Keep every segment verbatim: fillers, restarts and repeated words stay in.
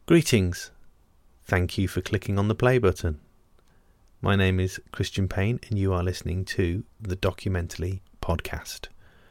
Greetings. Thank you for clicking on the play button. My name is Christian Payne and you are listening to the Documentally Podcast.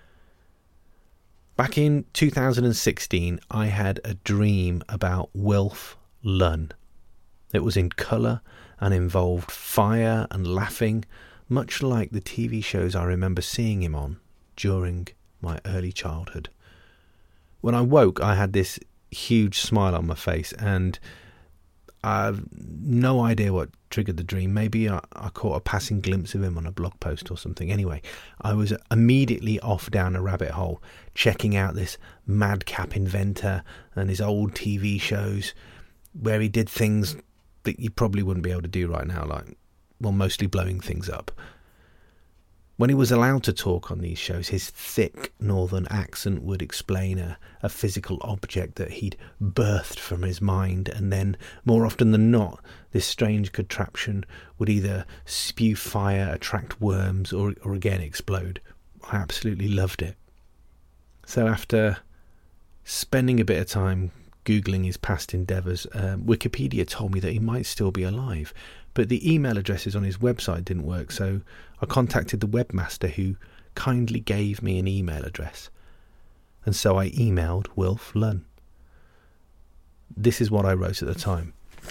Back in two thousand sixteen, I had a dream about Wilf Lunn. It was in colour and involved fire and laughing, much like the T V shows I remember seeing him on during my early childhood. When I woke, I had this huge smile on my face, and I've no idea what triggered the dream. Maybe I, I caught a passing glimpse of him on a blog post or something. Anyway, I was immediately off down a rabbit hole, checking out this madcap inventor and his old T V shows where he did things that you probably wouldn't be able to do right now, like, well, mostly blowing things up. When he was allowed to talk on these shows, his thick northern accent would explain a, a physical object that he'd birthed from his mind, and then, more often than not, this strange contraption would either spew fire, attract worms, or, or again explode. I absolutely loved it. So after spending a bit of time Googling his past endeavours, uh, Wikipedia told me that he might still be alive, but the email addresses on his website didn't work, so I contacted the webmaster, who kindly gave me an email address. And so I emailed Wilf Lunn. This is what I wrote at the time.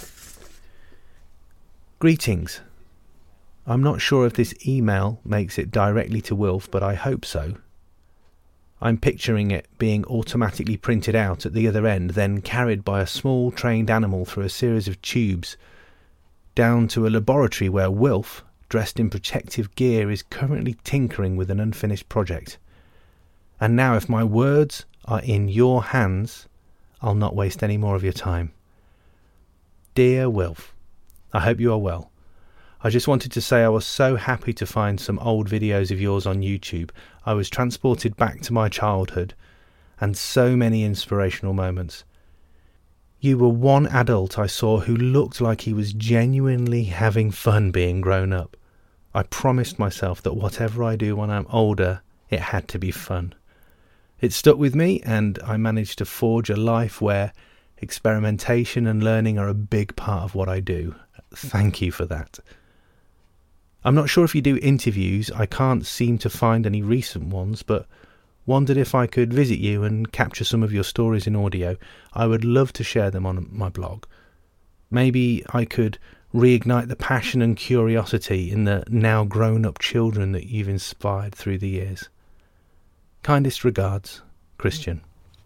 Greetings. I'm not sure if this email makes it directly to Wilf, but I hope so. I'm picturing it being automatically printed out at the other end, then carried by a small trained animal through a series of tubes, down to a laboratory where Wilf, dressed in protective gear, is currently tinkering with an unfinished project. And now, if my words are in your hands, I'll not waste any more of your time. Dear Wilf, I hope you are well. I just wanted to say I was so happy to find some old videos of yours on YouTube. I was transported back to my childhood, and so many inspirational moments. You were one adult I saw who looked like he was genuinely having fun being grown up. I promised myself that whatever I do when I'm older, it had to be fun. It stuck with me, and I managed to forge a life where experimentation and learning are a big part of what I do. Thank you for that. I'm not sure if you do interviews. I can't seem to find any recent ones, but wondered if I could visit you and capture some of your stories in audio. I would love to share them on my blog. Maybe I could reignite the passion and curiosity in the now grown-up children that you've inspired through the years. Kindest regards, Christian.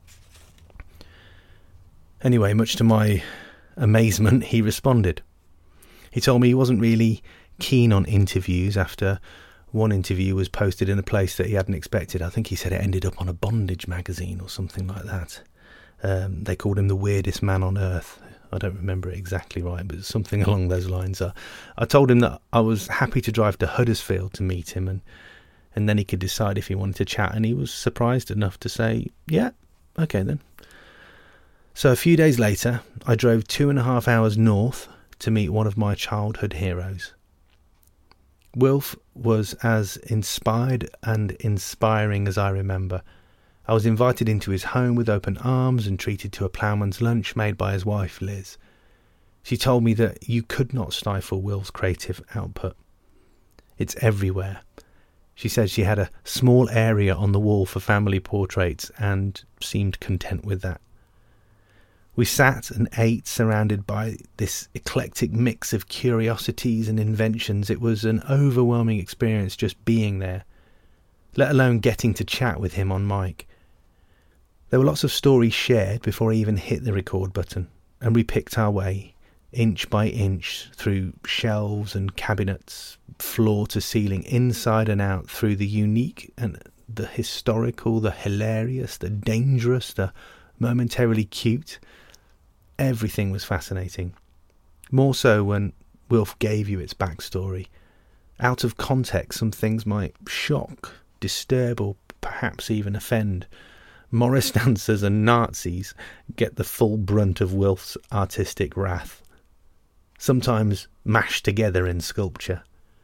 Anyway, much to my amazement, he responded. He told me he wasn't really keen on interviews after one interview was posted in a place that he hadn't expected. I think he said it ended up on a bondage magazine or something like that. Um, they called him the weirdest man on earth. I don't remember it exactly right, but something along those lines. Uh, I told him that I was happy to drive to Huddersfield to meet him, and and then he could decide if he wanted to chat, and he was surprised enough to say, yeah, okay then. So a few days later, I drove two and a half hours north to meet one of my childhood heroes. Wilf was as inspired and inspiring as I remember. I was invited into his home with open arms and treated to a ploughman's lunch made by his wife, Liz. She told me that you could not stifle Wilf's creative output. It's everywhere. She said she had a small area on the wall for family portraits and seemed content with that. We sat and ate surrounded by this eclectic mix of curiosities and inventions. It was an overwhelming experience just being there, let alone getting to chat with him on mic. There were lots of stories shared before I even hit the record button, and we picked our way, inch by inch, through shelves and cabinets, floor to ceiling, inside and out, through the unique and the historical, the hilarious, the dangerous, the momentarily cute. Everything was fascinating. More so when Wilf gave you its backstory. Out of context, some things might shock, disturb, or perhaps even offend. Morris dancers and Nazis get the full brunt of Wilf's artistic wrath, sometimes mashed together in sculpture.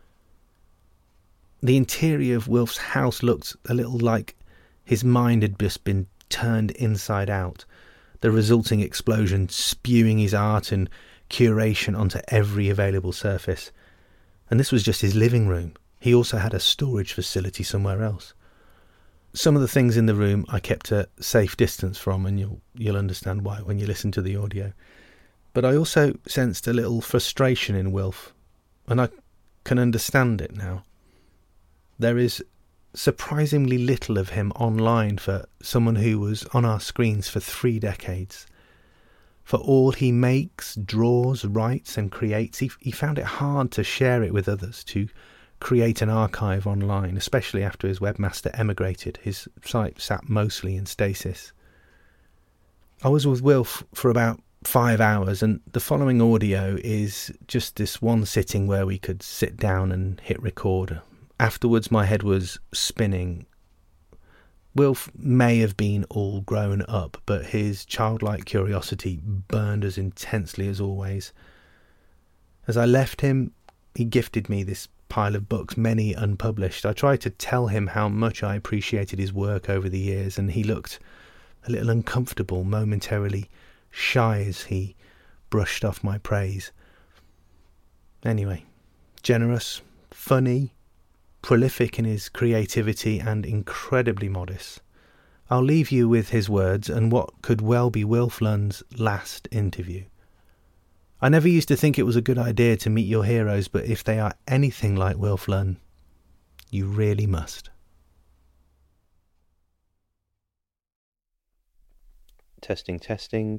The interior of Wilf's house looked a little like his mind had just been turned inside out. the resulting explosion spewing his art and curation onto every available surface. And this was just his living room. He also had a storage facility somewhere else. Some of the things in the room I kept a safe distance from, and you'll you'll understand why when you listen to the audio. But I also sensed a little frustration in Wilf, and I can understand it now. There is surprisingly little of him online for someone who was on our screens for three decades. For all he makes, draws, writes and creates, he, he found it hard to share it with others, to create an archive online, especially after his webmaster emigrated. His site sat mostly in stasis. I was with Wilf for about five hours, and the following audio is just this one sitting where we could sit down and hit record. Afterwards, my head was spinning. Wilf may have been all grown up, but his childlike curiosity burned as intensely as always. As I left him, he gifted me this pile of books, many unpublished. I tried to tell him how much I appreciated his work over the years, and he looked a little uncomfortable, momentarily shy as he brushed off my praise. Anyway, generous, funny, prolific in his creativity and incredibly modest. I'll leave you with his words and what could well be Wilf Lunn's last interview. I never used to think it was a good idea to meet your heroes, but if they are anything like Wilf Lunn, you really must. Testing, testing.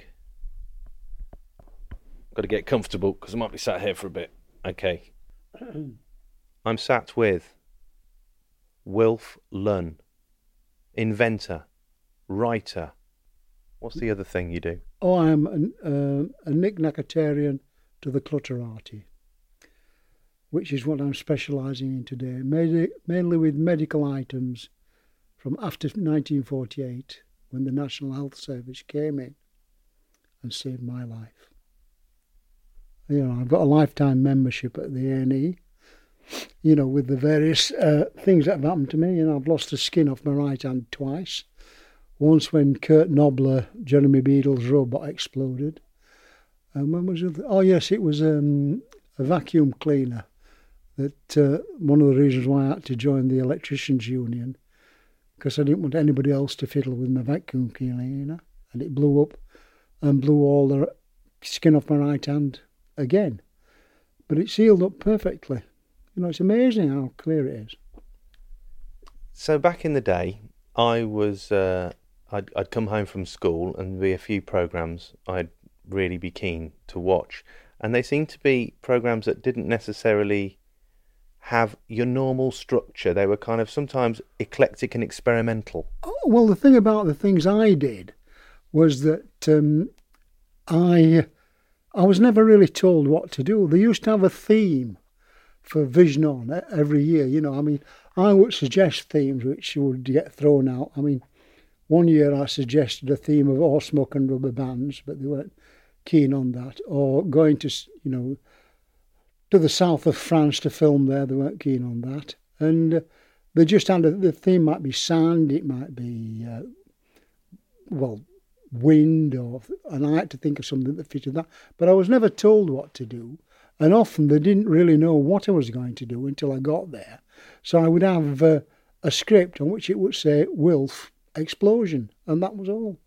Got to get comfortable because I might be sat here for a bit. Okay. I'm sat with Wilf Lunn, inventor, writer. What's the other thing you do? Oh, I'm an, uh, a knick-knackatarian to the clutterati, which is what I'm specialising in today, Medi- mainly with medical items from after nineteen forty-eight, when the National Health Service came in and saved my life. You know, I've got a lifetime membership at the A and E, you know, with the various uh, things that have happened to me. You know, I've lost the skin off my right hand twice. Once when Kurt Nobler, Jeremy Beadle's robot exploded. And when was it? Oh, yes, it was um, a vacuum cleaner. That uh, one of the reasons why I had to join the Electricians Union, because I didn't want anybody else to fiddle with my vacuum cleaner. And it blew up and blew all the skin off my right hand again. But it sealed up perfectly. You know, it's amazing how clear it is. So back in the day, I was... Uh... I'd, I'd come home from school and there'd be a few programmes I'd really be keen to watch. And they seemed to be programmes that didn't necessarily have your normal structure. They were kind of sometimes eclectic and experimental. Oh, well, the thing about the things I did was that um, I, I was never really told what to do. They used to have a theme for Vision On every year. You know, I mean, I would suggest themes which would get thrown out. I mean, one year I suggested a theme of all smoke and rubber bands, but they weren't keen on that. Or going to, you know, to the south of France to film there, they weren't keen on that. And uh, they just had a, the theme might be sand, it might be, uh, well, wind, or and I had to think of something that fitted that. But I was never told what to do. And often they didn't really know what I was going to do until I got there. So I would have uh, a script on which it would say, Wilf, explosion, and that was all.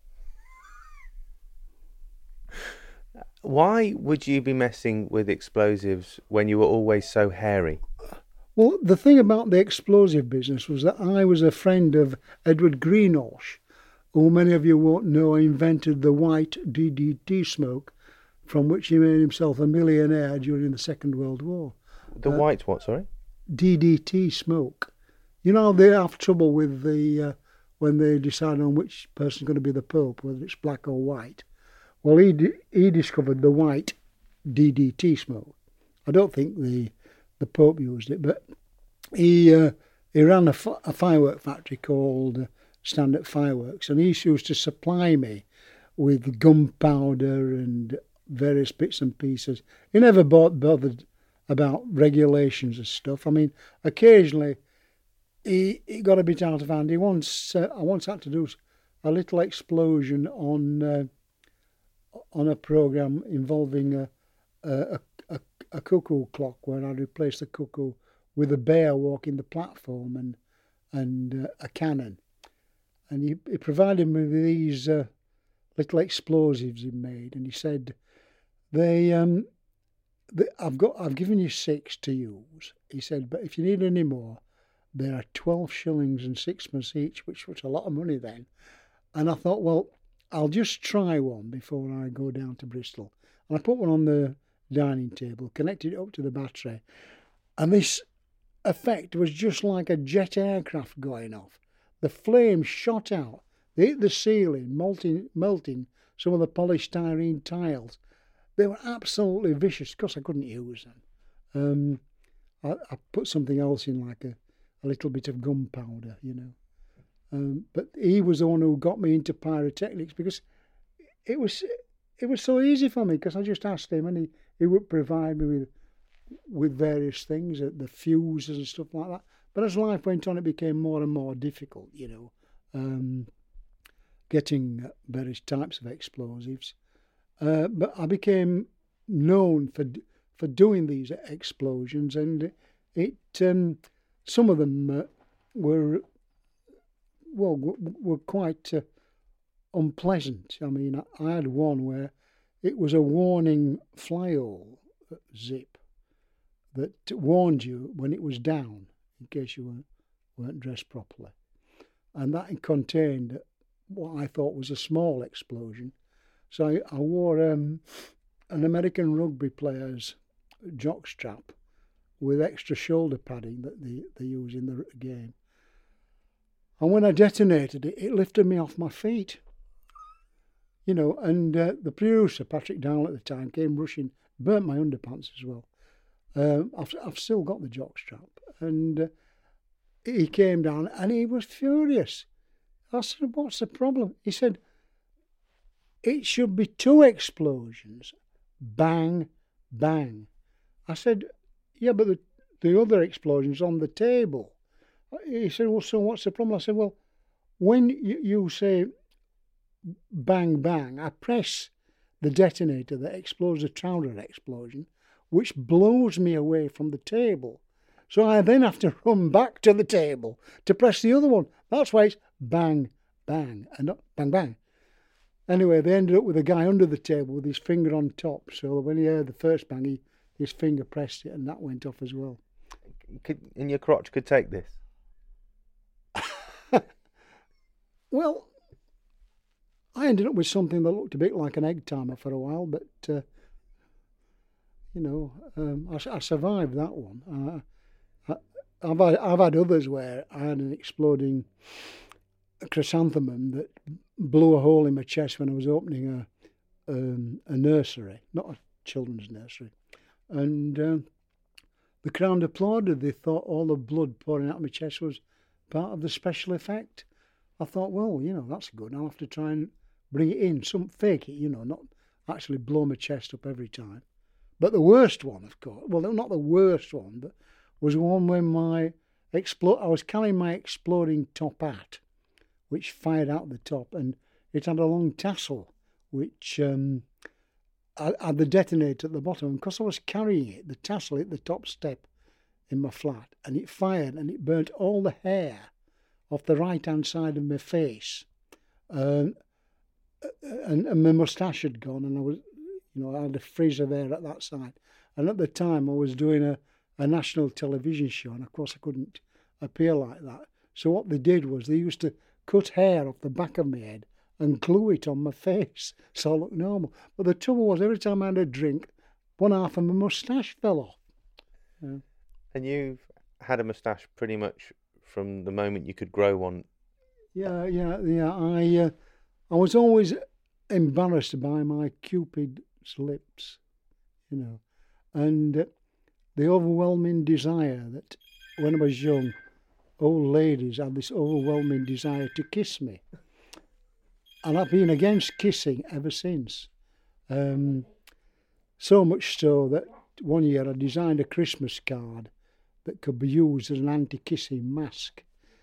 Why would you be messing with explosives when you were always so hairy? Well, the thing about the explosive business was that I was a friend of Edward Greenawsh, who many of you won't know invented the white D D T smoke, from which he made himself a millionaire during the Second World War. The uh, white what, sorry? D D T smoke. You know, they have trouble with the... Uh, when they decide on which person's going to be the Pope, whether it's black or white. Well, he d- he discovered the white D D T smoke. I don't think the the Pope used it, but he uh, he ran a, f- a firework factory called uh, Stand-Up Fireworks, and he used to supply me with gunpowder and various bits and pieces. He never bought, bothered about regulations and stuff. I mean, occasionally... He, he got a bit out of hand. He once, uh, I once had to do a little explosion on uh, on a program involving a a, a a cuckoo clock, where I replaced the cuckoo with a bear walking the platform and and uh, a cannon, and he, he provided me with these uh, little explosives he made, and he said, "They um, they, I've got I've given you six to use." He said, "But if you need any more, there are twelve shillings and sixpence each," which was a lot of money then. And I thought, well, I'll just try one before I go down to Bristol. And I put one on the dining table, connected it up to the battery, and this effect was just like a jet aircraft going off. The flames shot out, they hit the ceiling, melting, melting some of the polystyrene tiles. They were absolutely vicious. Of course, I couldn't use them. Um, I, I put something else in, like a, a little bit of gunpowder, you know. Um, but he was the one who got me into pyrotechnics, because it was it was so easy for me, because I just asked him, and he, he would provide me with with various things, the fuses and stuff like that. But as life went on, it became more and more difficult, you know, um, getting various types of explosives. Uh, but I became known for for doing these explosions, and it um, some of them uh, were well were quite uh, unpleasant. I mean, I had one where it was a warning flyhole zip that warned you when it was down, in case you weren't, weren't dressed properly. And that contained what I thought was a small explosion. So I, I wore um, an American rugby player's jockstrap with extra shoulder padding that they, they use in the game. And when I detonated it, it lifted me off my feet. You know, and uh, the producer, Patrick Down at the time, came rushing, burnt my underpants as well. Um, I've, I've still got the jockstrap. And uh, he came down and he was furious. I said, "What's the problem?" He said, "It should be two explosions. Bang, bang." I said, "Yeah, but the, the other explosion's on the table." He said, "Well, so what's the problem?" I said, "Well, when you, you say bang, bang, I press the detonator that explodes the counter explosion, which blows me away from the table. So I then have to run back to the table to press the other one. That's why it's bang, bang, and not bang, bang." Anyway, they ended up with a guy under the table with his finger on top. So when he heard the first bang, he, his finger pressed it, and that went off as well. Could, and your crotch could take this? Well, I ended up with something that looked a bit like an egg timer for a while, but, uh, you know, um, I, I survived that one. Uh, I, I've, had, I've had others where I had an exploding chrysanthemum that blew a hole in my chest when I was opening a, um, a nursery, not a children's nursery. And uh, the crowd applauded. They thought all the blood pouring out of my chest was part of the special effect. I thought, well, you know, that's good. I'll have to try and bring it in, some fake it, you know, not actually blow my chest up every time. But the worst one, of course, well, not the worst one, but was one when my explode. I was carrying my exploding top hat, which fired out the top, and it had a long tassel, which um, had the detonator at the bottom. And because I was carrying it, the tassel hit the top step in my flat, and it fired, and it burnt all the hair off the right-hand side of my face. Um, and, and my moustache had gone, and I was, you know, I had a frizz of hair at that side. And at the time, I was doing a, a national television show, and of course I couldn't appear like that. So what they did was they used to cut hair off the back of my head and glue it on my face so I looked normal. But the trouble was, every time I had a drink, one half of my moustache fell off. Yeah. And you've had a moustache pretty much from the moment you could grow one. Yeah, yeah, yeah. I uh, I was always embarrassed by my Cupid's lips, you know, and uh, the overwhelming desire that when I was young, old ladies had this overwhelming desire to kiss me. And I've been against kissing ever since. Um, so much so that one year I designed a Christmas card that could be used as an anti-kissing mask.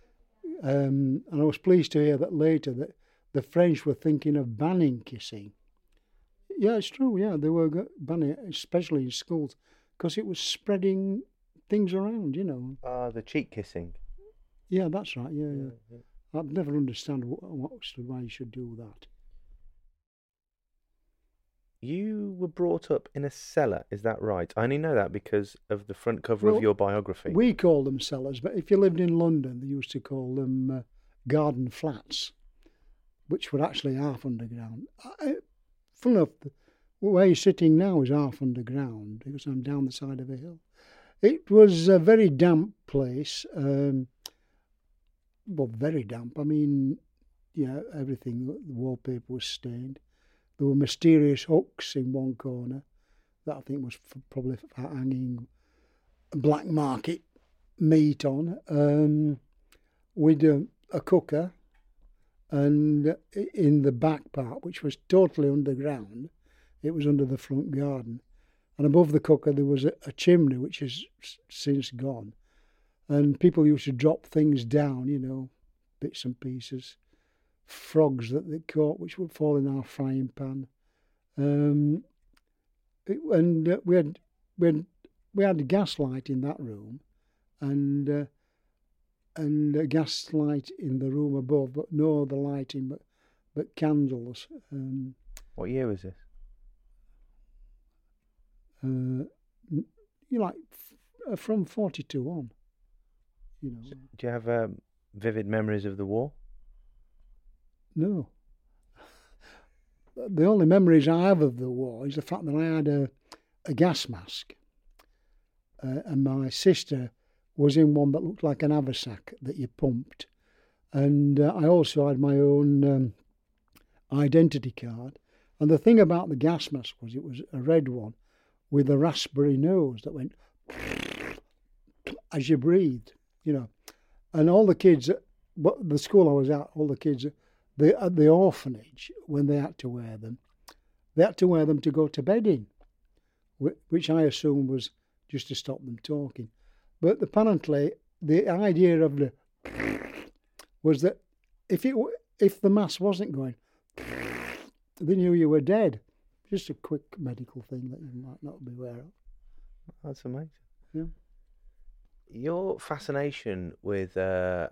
Um, and I was pleased to hear that later that the French were thinking of banning kissing. Yeah, it's true. Yeah, they were go- banning it, especially in schools, because it was spreading things around. You know. Ah, the cheek kissing. Yeah, that's right. Yeah, yeah. yeah. I've never understand what, what why you should do that. You were brought up in a cellar, is that right? I only know that because of the front cover Well, of your biography. We call them cellars, but if you lived in London, they used to call them uh, garden flats, which were actually half underground. I, full of the, where you're sitting now is half underground because I'm down the side of a hill. It was a very damp place. Um, well, very damp. I mean, yeah, everything, the wallpaper was stained. There were mysterious hooks in one corner that I think was for probably for hanging black market meat on, um, with a, a cooker, and in the back part, which was totally underground, it was under the front garden. And above the cooker there was a, a chimney, which has since gone. And people used to drop things down, you know, bits and pieces. Frogs that they caught, which would fall in our frying pan. Um, it, and uh, we had we had we had a gas light in that room, and uh, and a gas light in the room above, but no other lighting, but but candles. Um, What year was this? uh, you know, like f- from forty-two on. You know, Do you have um, vivid memories of the war? no. The only memories I have of the war is the fact that I had a, a gas mask, uh, and my sister was in one that looked like an haversack that you pumped. And uh, I also had my own um, identity card. And the thing about the gas mask was it was a red one with a raspberry nose that went as you breathed, you know. And all the kids, at the school I was at, all the kids the, at the orphanage, when they had to wear them, they had to wear them to go to bed in, which I assumed was just to stop them talking. But apparently the idea of the was that if it if the mask wasn't going, they knew you were dead. Just a quick medical thing that you might not be aware of. That's amazing. Yeah. Your fascination with, uh,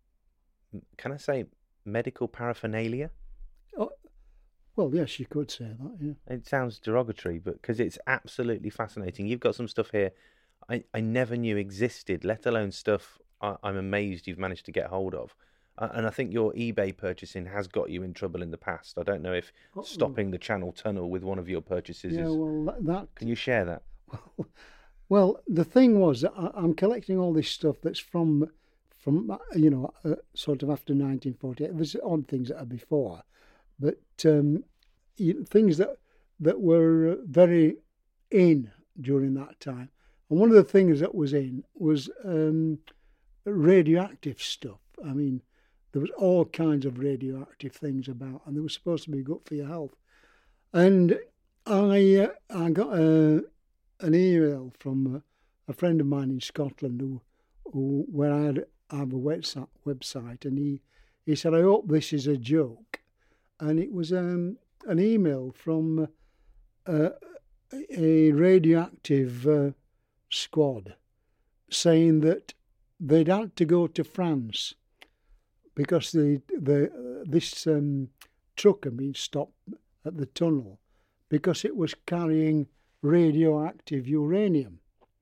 can I say, medical paraphernalia? Oh, well, yes, you could say that. Yeah. It sounds derogatory, but because it's absolutely fascinating. You've got some stuff here I, I never knew existed, let alone stuff I, I'm amazed you've managed to get hold of. Uh, and I think your eBay purchasing has got you in trouble in the past. I don't know if Uh-oh. stopping the Channel Tunnel with one of your purchases Yeah, is... well, that... Can you share that? Well, the thing was that I, I'm collecting all this stuff that's from, from you know, uh, sort of after nineteen forty-eight. There's odd things that are before, but um, you, things that that were very in during that time. And one of the things that was in was um, radioactive stuff. I mean, there was all kinds of radioactive things about, and they were supposed to be good for your health. And I uh, I got a, an email from a, a friend of mine in Scotland who, who where I had I have a website, website, and he, he said, "I hope this is a joke," and it was um, an email from uh, a radioactive uh, squad saying that they'd had to go to France because the the uh, this um, truck had been stopped at the tunnel because it was carrying radioactive uranium,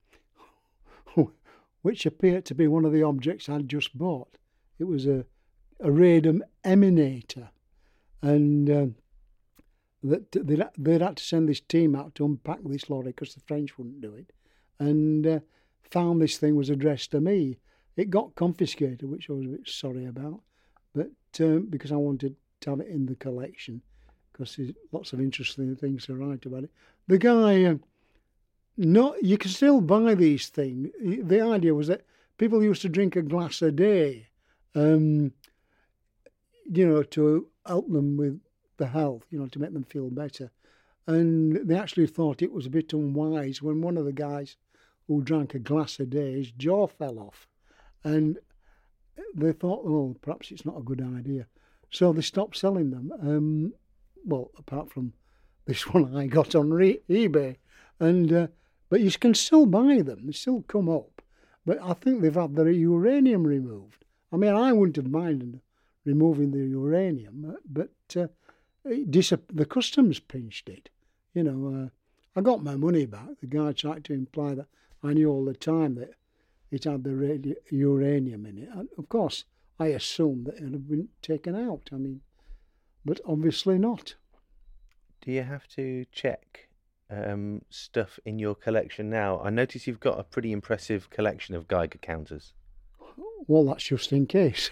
which appeared to be one of the objects I'd just bought. It was a, a radium emanator, and uh, that they'd, they'd had to send this team out to unpack this lorry because the French wouldn't do it, and uh, found this thing was addressed to me. It got confiscated, which I was a bit sorry about, but um, because I wanted to have it in the collection, because there's lots of interesting things to write about it. The guy, uh, no, you can still buy these things. The idea was that people used to drink a glass a day, um, you know, to help them with the health, you know, to make them feel better. And they actually thought it was a bit unwise when one of the guys who drank a glass a day, his jaw fell off. And they thought, oh, perhaps it's not a good idea. So they stopped selling them. Um, well, apart from This one I got on re- eBay, and uh, but you can still buy them. They still come up, but I think they've had the uranium removed. I mean, I wouldn't have minded removing the uranium, but uh, it dis- the customs pinched it. You know, uh, I got my money back. The guy tried to imply that I knew all the time that it had the radi- uranium in it. And of course, I assumed that it had been taken out. I mean, but obviously not. Do you have to check um, stuff in your collection now? I notice you've got a pretty impressive collection of Geiger counters. Well, that's just in case.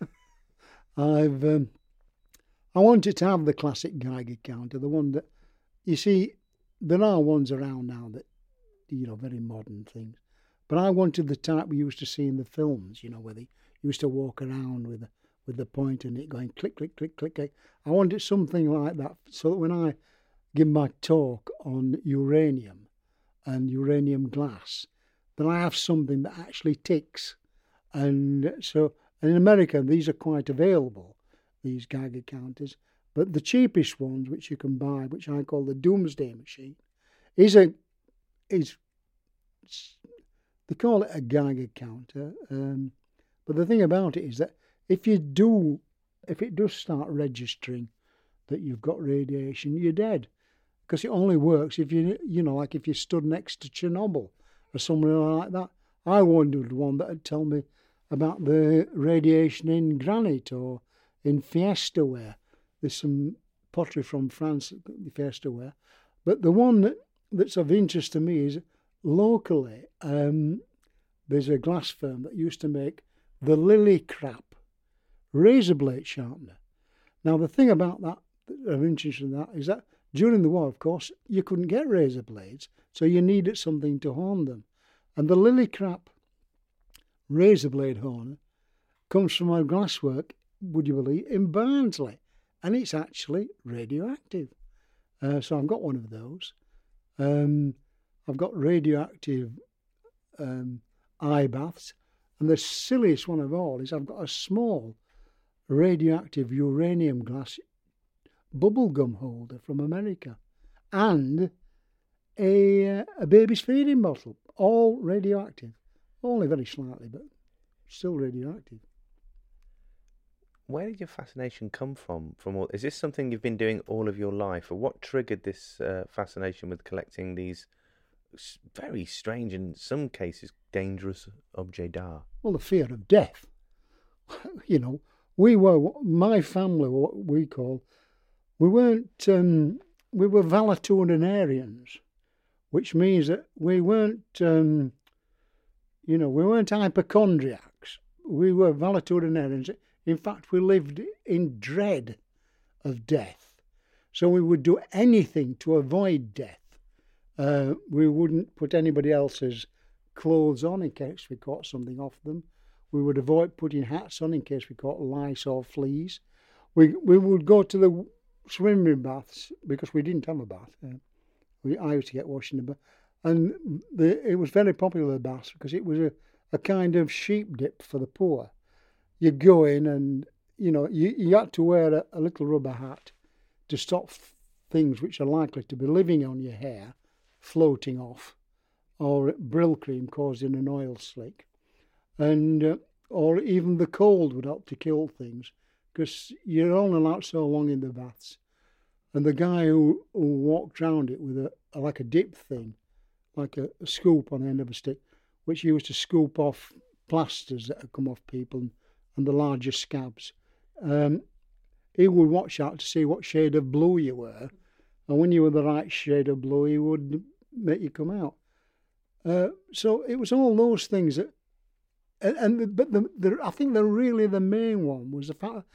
I've um, I wanted to have the classic Geiger counter, the one that, you see, there are ones around now that, you know, very modern things. But I wanted the type we used to see in the films, you know, where they used to walk around with a, with the pointer and it going click, click, click, click, click. I wanted something like that so that when I give my talk on uranium and uranium glass, that I have something that actually ticks. And so, and in America, these are quite available, these Geiger counters. But the cheapest ones, which you can buy, which I call the Doomsday Machine, is a is they call it a Geiger counter. Um, but the thing about it is that if you do, if it does start registering that you've got radiation, you're dead, because it only works if you, you know, like if you stood next to Chernobyl or somewhere like that. I wanted one that would tell me about the radiation in granite or in Fiesta ware. There's some pottery from France, the Fiesta ware. But the one that, that's of interest to me is locally, um, there's a glass firm that used to make the Lillicrap razor blade sharpener. Now, the thing about that, of interest in that, is that during the war, of course, you couldn't get razor blades, so you needed something to hone them. And the Lillicrap razor blade honer comes from a glasswork, would you believe, in Barnsley. And it's actually radioactive. Uh, so I've got one of those. Um, I've got radioactive um, eye baths. And the silliest one of all is I've got a small radioactive uranium glass bubblegum holder from America. And a, uh, a baby's feeding bottle, all radioactive. Only very slightly, but still radioactive. Where did your fascination come from? From all, is this something you've been doing all of your life, or what triggered this uh, fascination with collecting these very strange, and in some cases dangerous objets d'art? Well, the fear of death. You know, we were, my family, what we call, we weren't, um, we were valetudinarians, which means that we weren't, um, you know, we weren't hypochondriacs. We were valetudinarians. In fact, we lived in dread of death. So we would do anything to avoid death. Uh, we wouldn't put anybody else's clothes on in case we caught something off them. We would avoid putting hats on in case we caught lice or fleas. We we would go to the swimming baths because we didn't have a bath. Uh, we, I used to get washed in the bath. And the, it was very popular, the baths, because it was a, a kind of sheep dip for the poor. You go in and, you know, you, you had to wear a, a little rubber hat to stop f- things which are likely to be living on your hair floating off, or Brill cream causing an oil slick. And uh, or even the cold would help to kill things, because you're only allowed so long in the baths. And the guy who, who walked round it with a, a like a dip thing, like a, a scoop on the end of a stick, which he used to scoop off plasters that had come off people and, and the larger scabs. Um, he would watch out to see what shade of blue you were, and when you were the right shade of blue, he would make you come out. Uh, so it was all those things that, and, and the, but the, the I think the really the main one was the fact that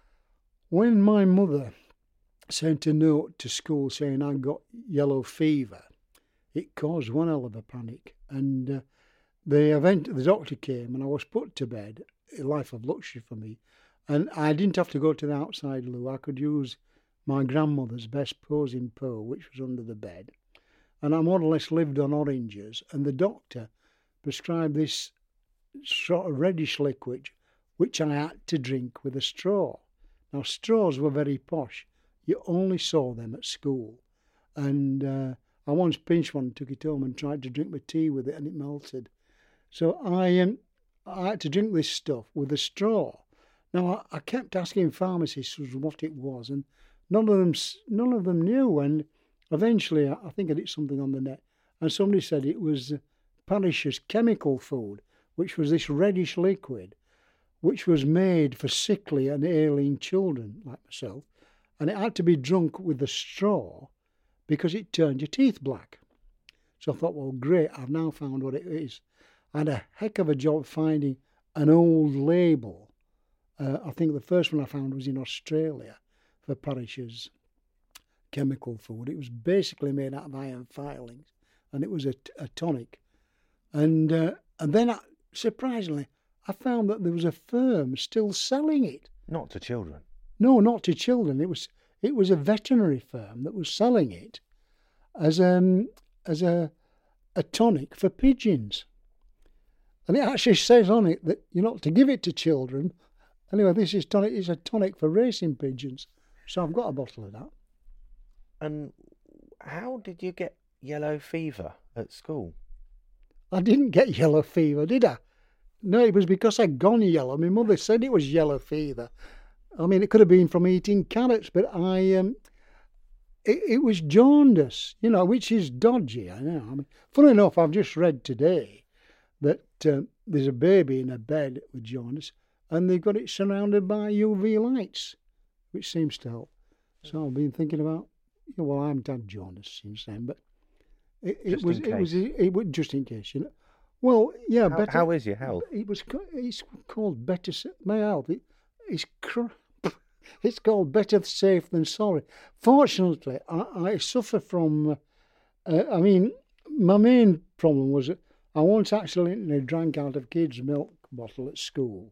when my mother sent a note to school saying I got yellow fever, it caused one hell of a panic. And uh, the event, the doctor came and I was put to bed, a life of luxury for me. And I didn't have to go to the outside loo. I could use my grandmother's best posing pearl, which was under the bed. And I more or less lived on oranges. And the doctor prescribed this sort of reddish liquid, which I had to drink with a straw. Now, straws were very posh. You only saw them at school. And uh, I once pinched one and took it home and tried to drink my tea with it, and it melted. So I um, I had to drink this stuff with a straw. Now I, I kept asking pharmacists what it was, and none of them none of them knew. And eventually, I, I think I did something on the net, and somebody said it was Parrish's chemical food, which was this reddish liquid, which was made for sickly and ailing children like myself, and it had to be drunk with a straw because it turned your teeth black. So I thought, well, great, I've now found what it is. I had a heck of a job finding an old label. Uh, I think the first one I found was in Australia for Parrish's chemical food. It was basically made out of iron filings, and it was a, a tonic. And uh, and then, I, surprisingly, I found that there was a firm still selling it. Not to children. No, not to children. It was it was a veterinary firm that was selling it as um as a a tonic for pigeons. And it actually says on it that you're not to give it to children. Anyway, this is tonic. It's a tonic for racing pigeons. So I've got a bottle of that. And how did you get yellow fever at school? I didn't get yellow fever, did I? No, it was because I'd gone yellow. My mother said it was yellow fever. I mean, it could have been from eating carrots, but I, um, it, it was jaundice, you know, which is dodgy, I know. I mean, funny enough, I've just read today that uh, there's a baby in a bed with jaundice, and they've got it surrounded by U V lights, which seems to help. So I've been thinking about, you know, well, I haven't had jaundice since then, but it, it was, it was, it, it was just in case, you know. Well, yeah, How, better. how is your health? It was. It's called better. My health. It, it's. It's called better safe than sorry. Fortunately, I, I suffer from. Uh, I mean, my main problem was that I once accidentally drank out of kids' milk bottle at school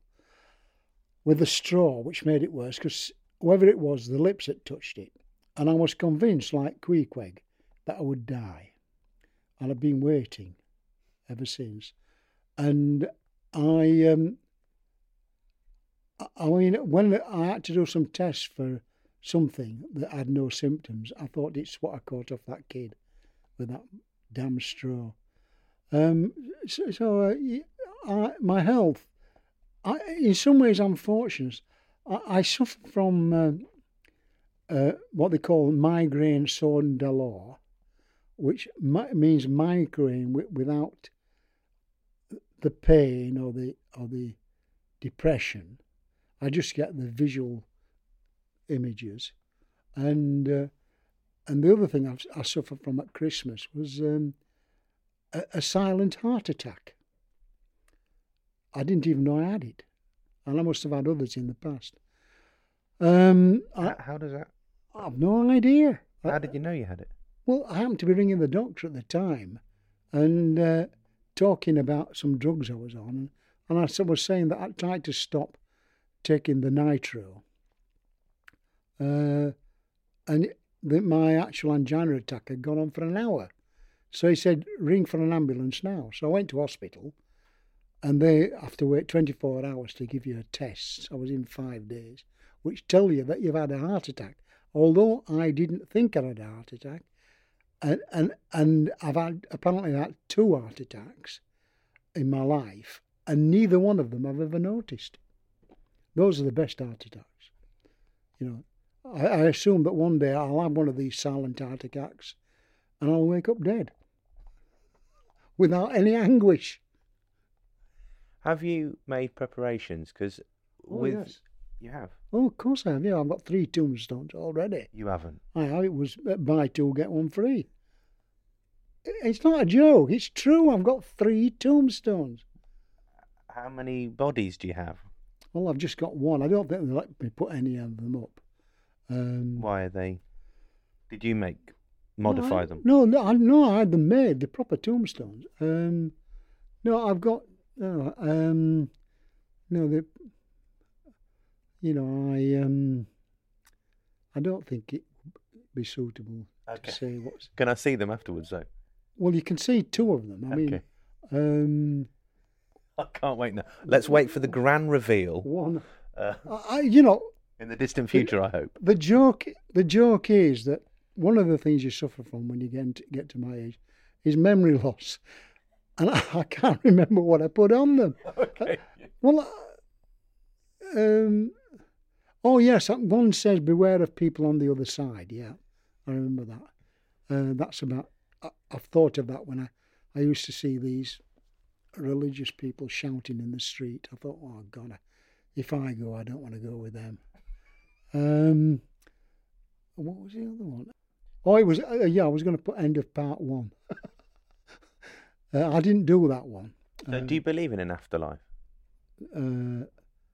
with a straw, which made it worse because whoever it was, the lips had touched it, and I was convinced, like Queequeg, that I would die, and I've been waiting ever since. And I, um, I mean, when I had to do some tests for something that had no symptoms, I thought it's what I caught off that kid with that damn straw. Um, so, so uh, I, my health, I, in some ways, I'm fortunate. I, I suffer from uh, uh, what they call migraine son de law, which mi- means migraine w- without the pain or the or the depression. I just get the visual images, and uh, and the other thing I've, I suffered from at Christmas was um, a, a silent heart attack. I didn't even know I had it, and I must have had others in the past. Um, How, I, how does that? I have no idea. How I, did you know you had it? Well, I happened to be ringing the doctor at the time, and uh, talking about some drugs I was on, and I was saying that I tried to stop taking the nitro, uh, and that my actual angina attack had gone on for an hour. So he said, ring for an ambulance now. So I went to hospital, and they have to wait twenty-four hours to give you a test. I was in five days, which tell you that you've had a heart attack. Although I didn't think I had a heart attack, and and, and I've had apparently had two heart attacks in my life, and neither one of them I've ever noticed. Those are the best heart attacks. You know, I, I assume that one day I'll have one of these silent heart attacks and I'll wake up dead without any anguish. Have you made preparations? Because Oh, with yes. you have. Oh, of course I have. Yeah, I've got three tombstones already. You haven't. I have. It was uh, buy two, get one free. It's not a joke. It's true. I've got three tombstones. How many bodies do you have? Well, I've just got one. I don't think they'll let me put any of them up. Um, Why are they? Did you make modify no, I, them? No, no, I, no, I had them made, the proper tombstones. Um, no, I've got, uh, um, no, the, you know, I, um, I don't think it would be suitable Okay. to say what's. Can I see them afterwards though? Well, you can see two of them. I mean, Okay. um, I can't wait now. Let's wait for the grand reveal one, uh, I, I- you know, in the distant future. I hope. the joke, the joke is that one of the things you suffer from when you get to, get to my age is memory loss, and I, I can't remember what I put on them. Okay. Well, um, oh yes, one says beware of people on the other side. Yeah, I remember that. Uh, that's about. I, I've thought of that when I, I used to see these religious people shouting in the street. I thought, oh God, if I go, I don't want to go with them. Um, what was the other one? Oh, it was uh, yeah. I was going to put end of part one. uh, I didn't do that one. So, Um, do you believe in an afterlife? Uh,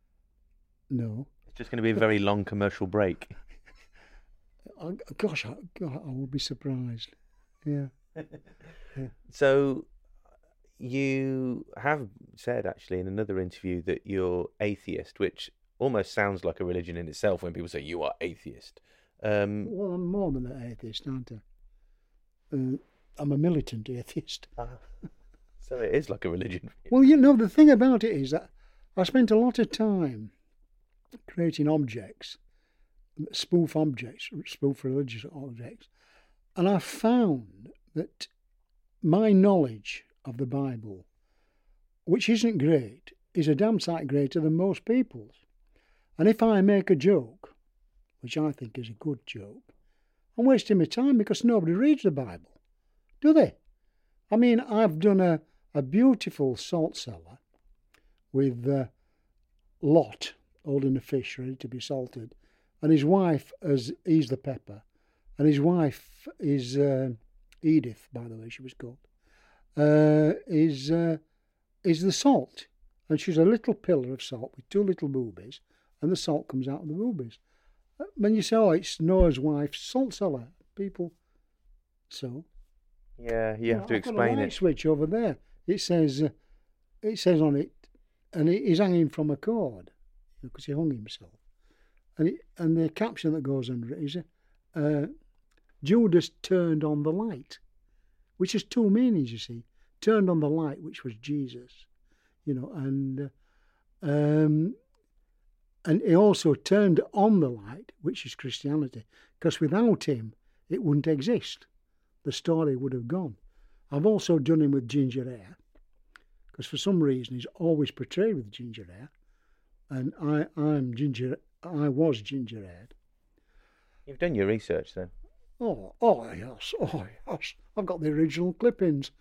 no. It's just going to be a very long commercial break. I, gosh, I, God, I would be surprised. Yeah. yeah. So, you have said actually in another interview that you're atheist, which almost sounds like a religion in itself when people say you are atheist. Um, Well, I'm more than an atheist, aren't I? Uh, I'm a militant atheist. so it is like a religion. Well, you know, the thing about it is that I spent a lot of time creating objects, spoof objects, spoof religious objects, and I found that my knowledge of the Bible, which isn't great, is a damn sight greater than most people's. And if I make a joke, which I think is a good joke, I'm wasting my time because nobody reads the Bible, do they? I mean, I've done a, a beautiful salt cellar with uh, Lot holding a fish ready to be salted, and his wife as he's the pepper, and his wife is uh, Edith, by the way, she was called, uh, is uh, is the salt, and she's a little pillar of salt with two little boobies, and the salt comes out of the boobies. When you say, "Oh, it's Noah's wife's salt cellar," people, so Yeah, you have to I've got explain a light it. switch over there. It says, uh, it says on it, and it, he's hanging from a cord because he hung himself, and it, and the caption that goes under it is, uh, "Judas turned on the light," which has two meanings. You see, turned on the light, which was Jesus, you know, and uh, um, and he also turned on the light, which is Christianity, because without him, it wouldn't exist. The story would have gone. I've also done him with ginger hair, because for some reason he's always portrayed with ginger hair, and I, I'm ginger. I was ginger haired. You've done your research then. Oh, oh yes, oh yes. I've got the original clippings.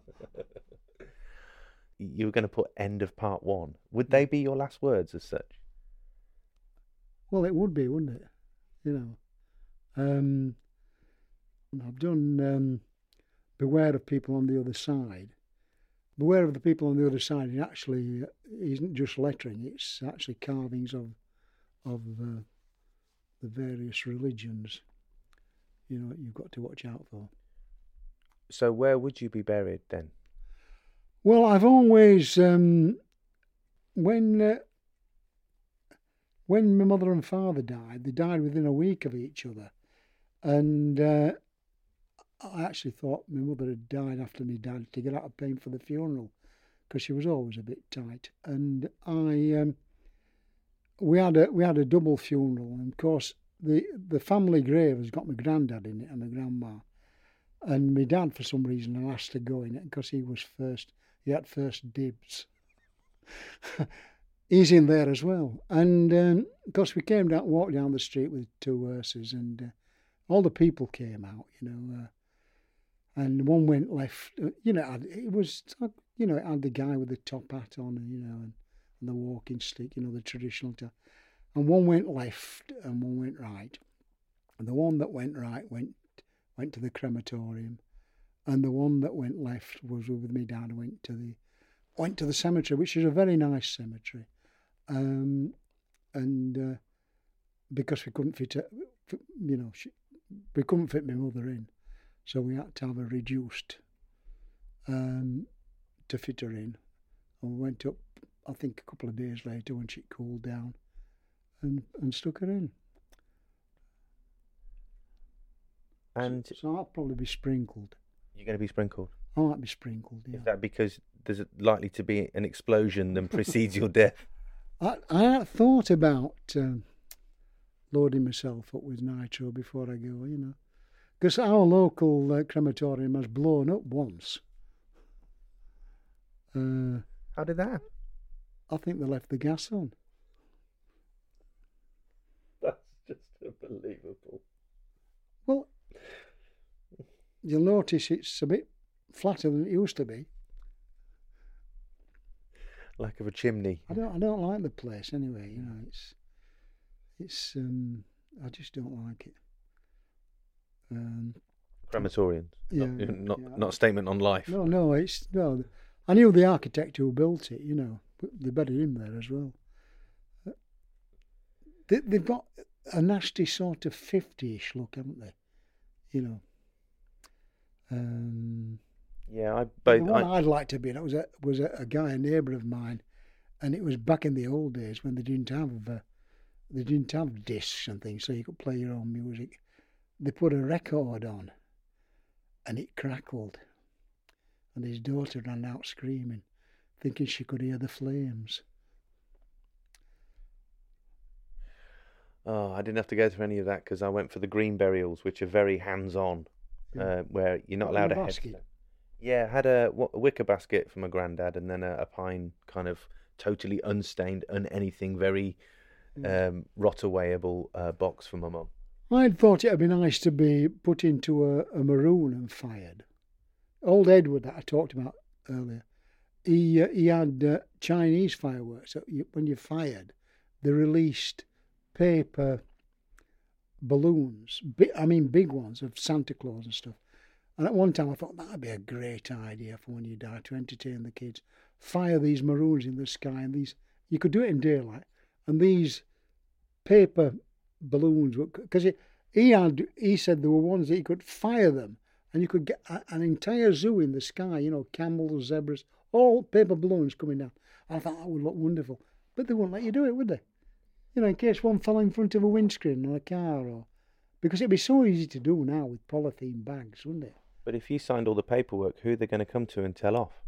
You were going to put end of part one. Would they be your last words as such? Well, it would be, wouldn't it? You know, um, I've done um, beware of people on the other side. Beware of the people on the other side. It actually isn't just lettering; it's actually carvings of of uh, the various religions. You know, you've got to watch out for. So where would you be buried then? Well, I've always um, when uh, when my mother and father died, they died within a week of each other, and uh, I actually thought my mother had died after my dad to get out of paying for the funeral, because she was always a bit tight. And I, um, we had a we had a double funeral, and of course the the family grave has got my granddad in it and my grandma, and my dad for some reason I asked to go in it because he was first. He had first dibs. He's in there as well, and um, of course we came down, walked down the street with two hearses, and uh, all the people came out, you know. Uh, And one went left, you know, it was, you know, it had the guy with the top hat on, you know, and, and the walking stick, you know, the traditional top. And one went left and one went right. And the one that went right went went to the crematorium. And the one that went left was with me dad, went to the went to the cemetery, which is a very nice cemetery. Um, and uh, because we couldn't fit, it, you know, she, we couldn't fit my mother in. So we had to have her reduced um, to fit her in. And we went up, I think, a couple of days later when she cooled down and, and stuck her in. And So, so I'll probably be sprinkled. you're going to be sprinkled? I might be sprinkled, yeah. Is that because there's likely to be an explosion that precedes your death? I, I had thought about um, loading myself up with nitro before I go, you know. Because our local uh, crematorium has blown up once. Uh, How did that happen? I think they left the gas on. That's just unbelievable. Well, you'll notice it's a bit flatter than it used to be. Lack of a chimney. I don't. I don't like the place anyway. You know, it's. It's. Um. I just don't like it. Um. Crematoriums. Yeah. Not, not, yeah. not a statement on life. No, no. It's no. I knew the architect who built it. You know, but they buried him there as well. They, they've got a nasty sort of fifty-ish look, haven't they? You know. Um. Yeah, I The both. one I, I'd like to be in it was a was a, a guy, a neighbour of mine, and it was back in the old days when they didn't have uh, they didn't have discs and things, so you could play your own music. They put a record on, and it crackled, and his daughter ran out screaming, thinking she could hear the flames. oh, I didn't have to go through any of that because I went for the green burials, which are very hands-on, Yeah. uh, where you're not What, in allowed a a basket? headstone. Yeah, I had a, wa- a wicker basket for my granddad, and then a, a pine kind of totally unstained, un anything, very Yeah. um, rot-awayable uh, box for my mum. I'd thought it'd be nice to be put into a, a maroon and fired. Old Edward that I talked about earlier, he uh, he had uh, Chinese fireworks. So you, when you fired, they released paper balloons. Bi- I mean, big ones of Santa Claus and stuff. And at one time I thought that'd be a great idea for when you die to entertain the kids. Fire these maroons in the sky, and these you could do it in daylight. And these paper balloons, because he, he had he said there were ones that you could fire them, and you could get a, an entire zoo in the sky. You know, camels, zebras, all paper balloons coming down. I thought that would look wonderful, but they wouldn't let you do it, would they? You know, in case one fell in front of a windscreen on a car, or because it'd be so easy to do now with polythene bags, wouldn't it? But if you signed all the paperwork, who are they going to come to and tell off?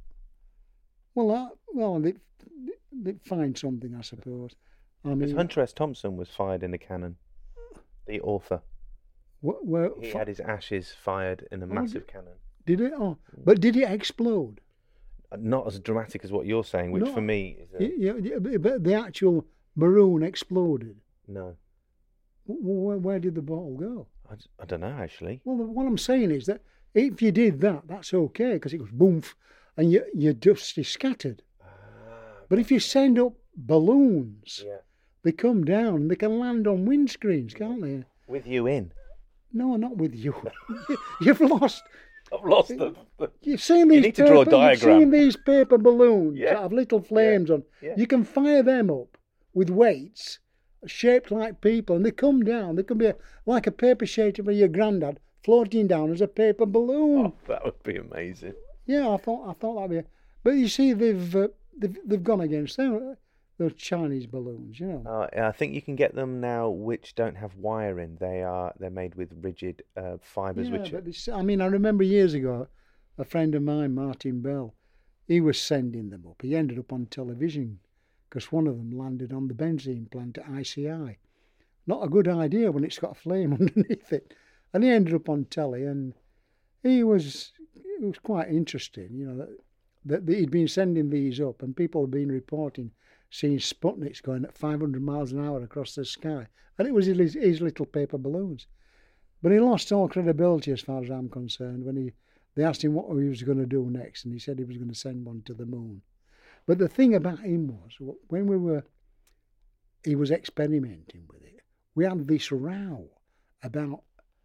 Well, uh, well, they they'd find something, I suppose. I Because mean, Hunter S. Thompson was fired in a cannon, the author. wh- where, He fi- had his ashes fired in a massive cannon. did it? Oh, but did it explode? Uh, Not as dramatic as what you're saying, which No. for me is a, Yeah, yeah, but- but the actual maroon exploded. no. Wh- wh- Where, where did the bottle go? I, d- I don't know actually. Well, the- what I'm saying is that if you did that, that's okay because it goes boom, and your your dust is scattered. But if you send up balloons, Yeah. they come down and they can land on windscreens, can't they? With you in. No, not with you. You've lost. I've lost them. You've seen these need to draw a paper, you've diagram. seen these paper balloons Yeah. that have little flames on. Yeah. You can fire them up with weights shaped like people, and they come down. They can be a, like a paper shape of your granddad floating down as a paper balloon. Oh, that would be amazing. Yeah, I thought I thought that'd be. A, but you see, they've uh, they've they've gone against them. Those Chinese balloons, you know. Uh, I think you can get them now, which don't have wiring. They are they're made with rigid uh, fibres, yeah, which but it's, I mean, I remember years ago, a friend of mine, Martin Bell, he was sending them up. He ended up on television because one of them landed on the benzene plant at I C I. Not a good idea when it's got a flame underneath it. And he ended up on telly, and he was it was quite interesting, you know, that, that, that he'd been sending these up, and people had been reporting seeing Sputniks going at five hundred miles an hour across the sky, and it was his, his little paper balloons. But he lost all credibility as far as I'm concerned when he they asked him what he was going to do next, and he said he was going to send one to the moon. But the thing about him was, when we were, he was experimenting with it, we had this row about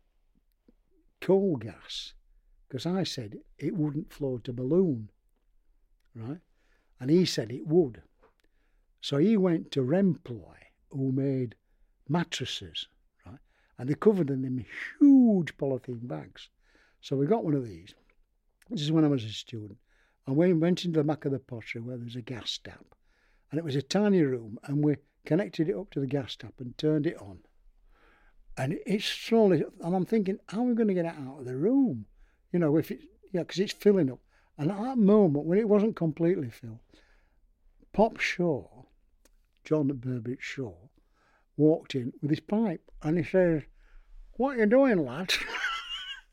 coal gas, because I said it wouldn't float a balloon, right? And he said it would. So he went to Remploy, who made mattresses, right? And they covered them in huge polythene bags. So we got one of these. This is when I was a student. And we went into the back of the pottery where there's a gas tap. And it was a tiny room, and we connected it up to the gas tap and turned it on. And it's slowly, and I'm thinking, how are we going to get it out of the room? You know, if it, yeah, because it's filling up. And at that moment, when it wasn't completely filled, Pop Shaw, John Burbage Shaw, walked in with his pipe, and he said, "What are you doing, lad?"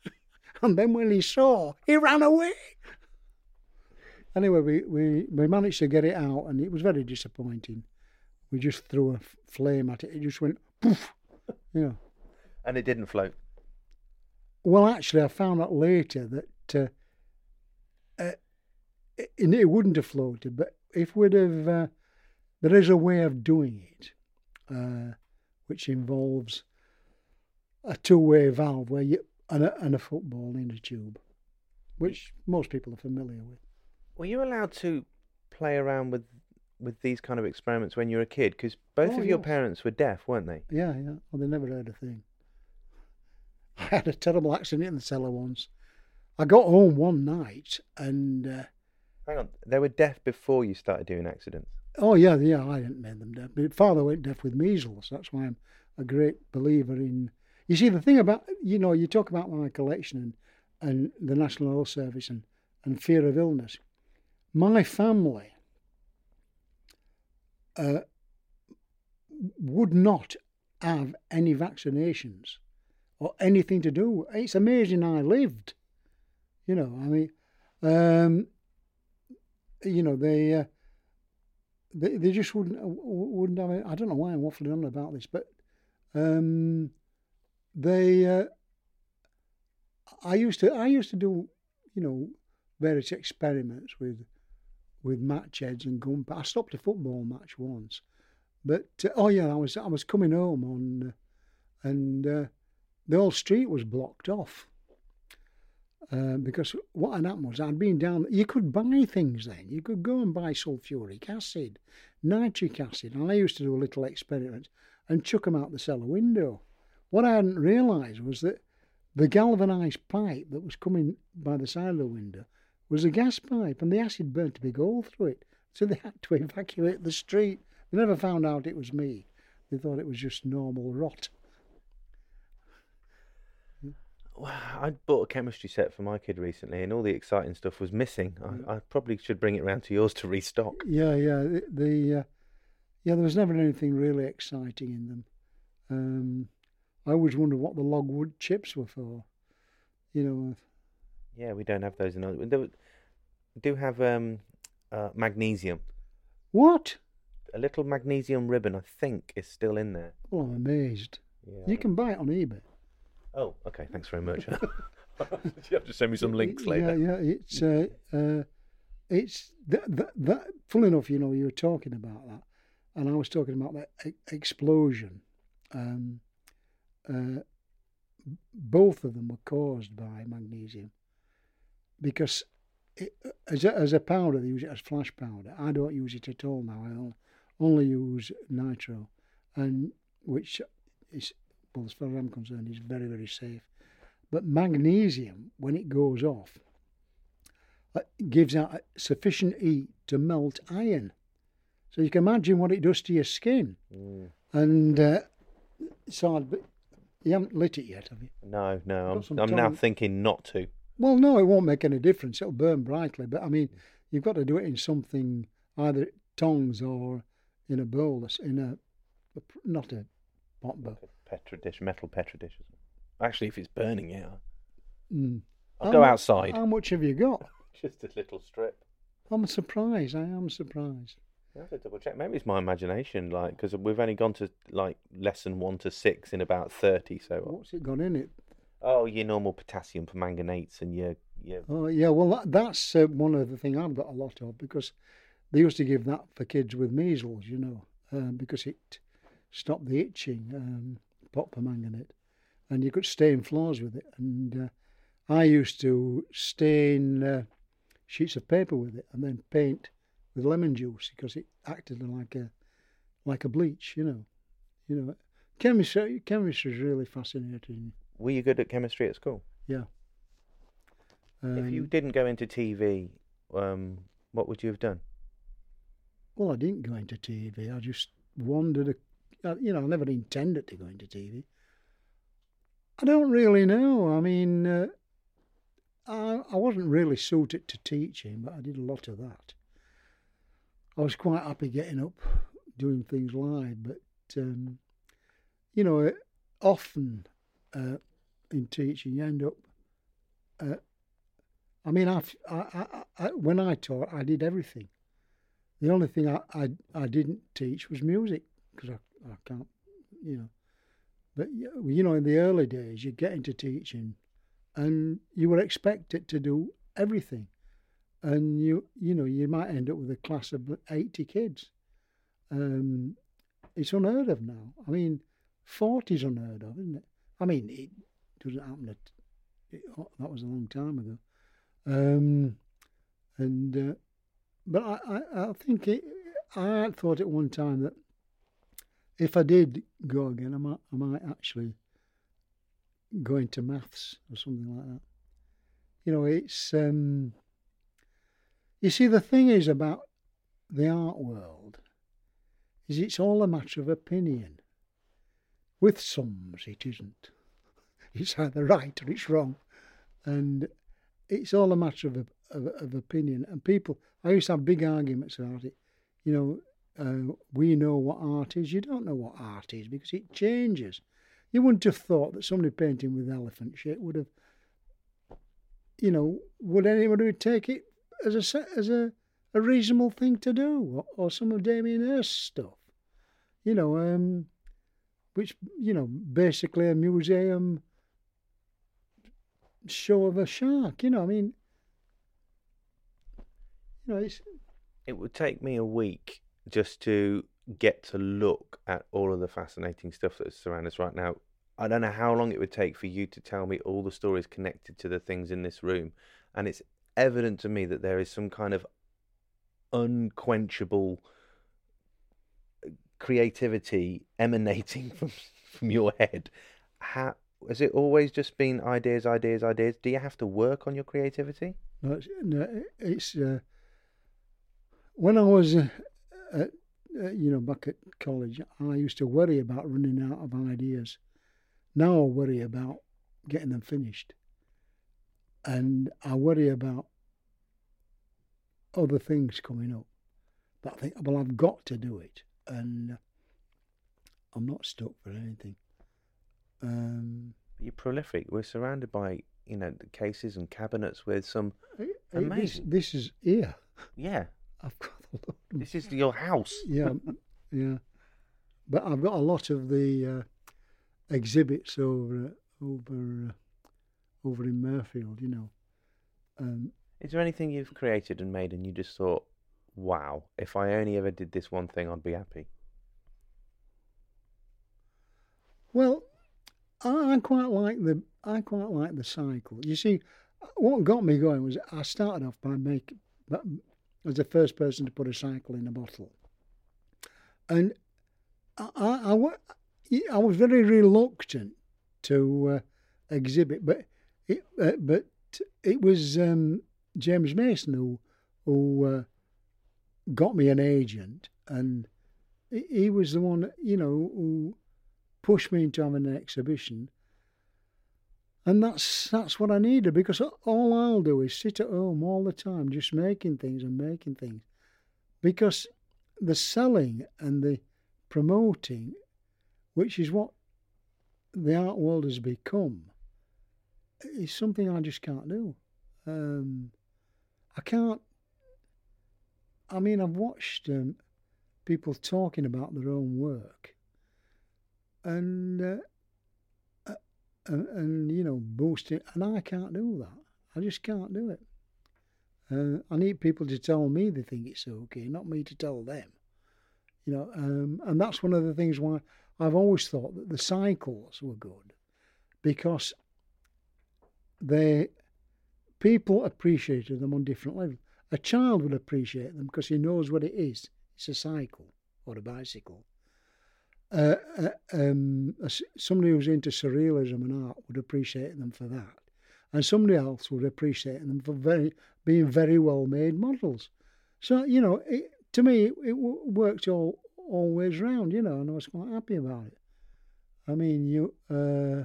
And then when he saw, he ran away. Anyway, we, we, we managed to get it out, and it was very disappointing. We just threw a f- flame at it. It just went poof, you know. And it didn't float. Well, actually, I found out later that uh, uh, it, it wouldn't have floated, but if we'd have, uh, there is a way of doing it, uh, which involves a two-way valve where you and a, and a football in a tube, which most people are familiar with. Were you allowed to play around with with these kind of experiments when you were a kid? Because both Oh, of your yes. parents were deaf, weren't they? Yeah, yeah. Well, they never heard a thing. I had a terrible accident in the cellar once. I got home one night and, uh, Hang on, they were deaf before you started doing accidents. oh, yeah, yeah, I didn't make them deaf. But father went deaf with measles. That's why I'm a great believer in... You see, the thing about, you know, you talk about my collection and, and the National Health Service and, and fear of illness. My family uh, would not have any vaccinations or anything to do. It's amazing I lived. You know, I mean, um, you know, they, uh, they they just wouldn't wouldn't have it. I don't know why I'm waffling on about this, but um, they. Uh, I used to I used to do, you know, various experiments with with match heads and gunpowder. I stopped a football match once, but uh, oh yeah, I was I was coming home on, uh, and uh, the whole street was blocked off. Uh, because what had happened was I'd been down. You could buy things then. You could go and buy sulfuric acid, nitric acid, and I used to do a little experiment and chuck them out the cellar window. What I hadn't realised was that the galvanised pipe that was coming by the side of the window was a gas pipe, and the acid burnt a big hole through it. So they had to evacuate the street. They never found out it was me. They thought it was just normal rot. Well, I bought a chemistry set for my kid recently, and all the exciting stuff was missing. I, I probably should bring it round to yours to restock. Yeah, yeah. The, the uh, yeah, there was never anything really exciting in them. Um, I always wondered what the logwood chips were for. You know. Yeah, we don't have those in. We do, we do have um, uh, magnesium. What? A little magnesium ribbon, I think, is still in there. Well, I'm amazed. Yeah. You can buy it on eBay. Oh, okay. Thanks very much. You have to send me some links Yeah, later. yeah. It's uh, uh, it's that, that that. Full enough, you know, you were talking about that, and I was talking about that e- explosion. Um, uh, both of them were caused by magnesium, because it, as a, as a powder, they use it as flash powder. I don't use it at all now. I only use nitro, and which is, well, as far as I'm concerned, is very, very safe. But magnesium, when it goes off, it gives out sufficient heat to melt iron. So you can imagine what it does to your skin. Mm. And uh, it's hard, but you haven't lit it yet, have you? No, no. Got some I'm, I'm now time. thinking not to. Well, no, it won't make any difference. It'll burn brightly. But I mean, you've got to do it in something, either tongs or in a bowl, in a, not a pot bowl. Like a Petra dish, metal Petra dish. or something. Actually, if it's burning, yeah. Mm. I'll How go mu- outside. How much have you got? Just a little strip. I'm surprised. I am surprised. I have to double check. Maybe it's my imagination, like, because we've only gone to like lesson one to six in about thirty. So, What's it got in it? oh, your normal potassium permanganates and your your. Oh, yeah. Well, that, that's uh, one of the things I've got a lot of, because they used to give that for kids with measles, you know, um, because it stopped the itching, um, pot permanganate, and you could stain floors with it. And uh, I used to stain uh, sheets of paper with it and then paint with lemon juice, because it acted like a like a bleach, you know. You know, chemistry chemistry is really fascinating. Were you good at chemistry at school? Yeah. Um, If you didn't go into T V, um, what would you have done? Well, I didn't go into T V. I just wandered. A, you know, I never intended to go into T V. I don't really know. I mean, uh, I I wasn't really suited to teaching, but I did a lot of that. I was quite happy getting up, doing things live, but um, you know, often uh, in teaching you end up uh, I mean, I've, I, I, I, when I taught, I did everything. The only thing I, I, I didn't teach was music, because I, I can't, you know. But, you know, in the early days, you get into teaching and you were expected to do everything. And, you you know, you might end up with a class of eighty kids. Um, it's unheard of now. I mean, forty's unheard of, isn't it? I mean, it doesn't happen. At, it, that was a long time ago. Um, and uh, but I, I, I think it, I thought at one time that if I did go again, I might I might actually go into maths or something like that. You know, it's um, you see, the thing is about the art world is it's all a matter of opinion. With sums, it isn't. It's either right or it's wrong, and it's all a matter of of, of opinion. And people, I used to have big arguments about it. You know, uh, we know what art is. You don't know what art is because it changes. You wouldn't have thought that somebody painting with elephant shit would have. You know, would anybody take it as a as a, a reasonable thing to do, or, or some of Damien Hirst's stuff? You know, um, which you know, basically a museum show of a shark. You know, I mean, you know, it's. It would take me a week just to get to look at all of the fascinating stuff that surrounds us right now. I don't know how long it would take for you to tell me all the stories connected to the things in this room. And it's evident to me that there is some kind of unquenchable creativity emanating from, from your head. How, has it always just been ideas, ideas, ideas? Do you have to work on your creativity? No, it's, no, it's uh, when I was, uh, at, uh, you know, back at college, I used to worry about running out of ideas. Now I worry about getting them finished. And I worry about other things coming up. But I think, well, I've got to do it. And I'm not stuck for anything. Um, You're prolific. We're surrounded by, you know, the cases and cabinets with some it, amazing... This, this is here. Yeah. I've got a lot. This is your house. Yeah, yeah. But I've got a lot of the... Uh, exhibits over uh, over uh, over in Murfield, you know. Um, Is there anything you've created and made and you just thought, wow, if I only ever did this one thing, I'd be happy? Well, I, I quite like the I quite like the cycle. You see, what got me going was I started off by making as the first person to put a cycle in a bottle, and I I, I I was very reluctant to uh, exhibit, but it, uh, but it was um, James Mason who who uh, got me an agent, and he was the one, you know, who pushed me into having an exhibition. And that's that's what I needed, because all I'll do is sit at home all the time, just making things and making things, because the selling and the promoting, which is what the art world has become, is something I just can't do. Um, I can't. I mean, I've watched um, people talking about their own work, and, uh, uh, and and you know, boasting, and I can't do that. I just can't do it. Uh, I need people to tell me they think it's okay, not me to tell them. You know, um, and that's one of the things why I've always thought that the cycles were good, because they people appreciated them on different levels. A child would appreciate them because he knows what it is. It's a cycle or a bicycle. Uh, uh, um, somebody who's into surrealism and art would appreciate them for that, and somebody else would appreciate them for very being very well made models. So you know, it, to me, it, it worked all. always round, you know, and I was quite happy about it. I mean, you, uh,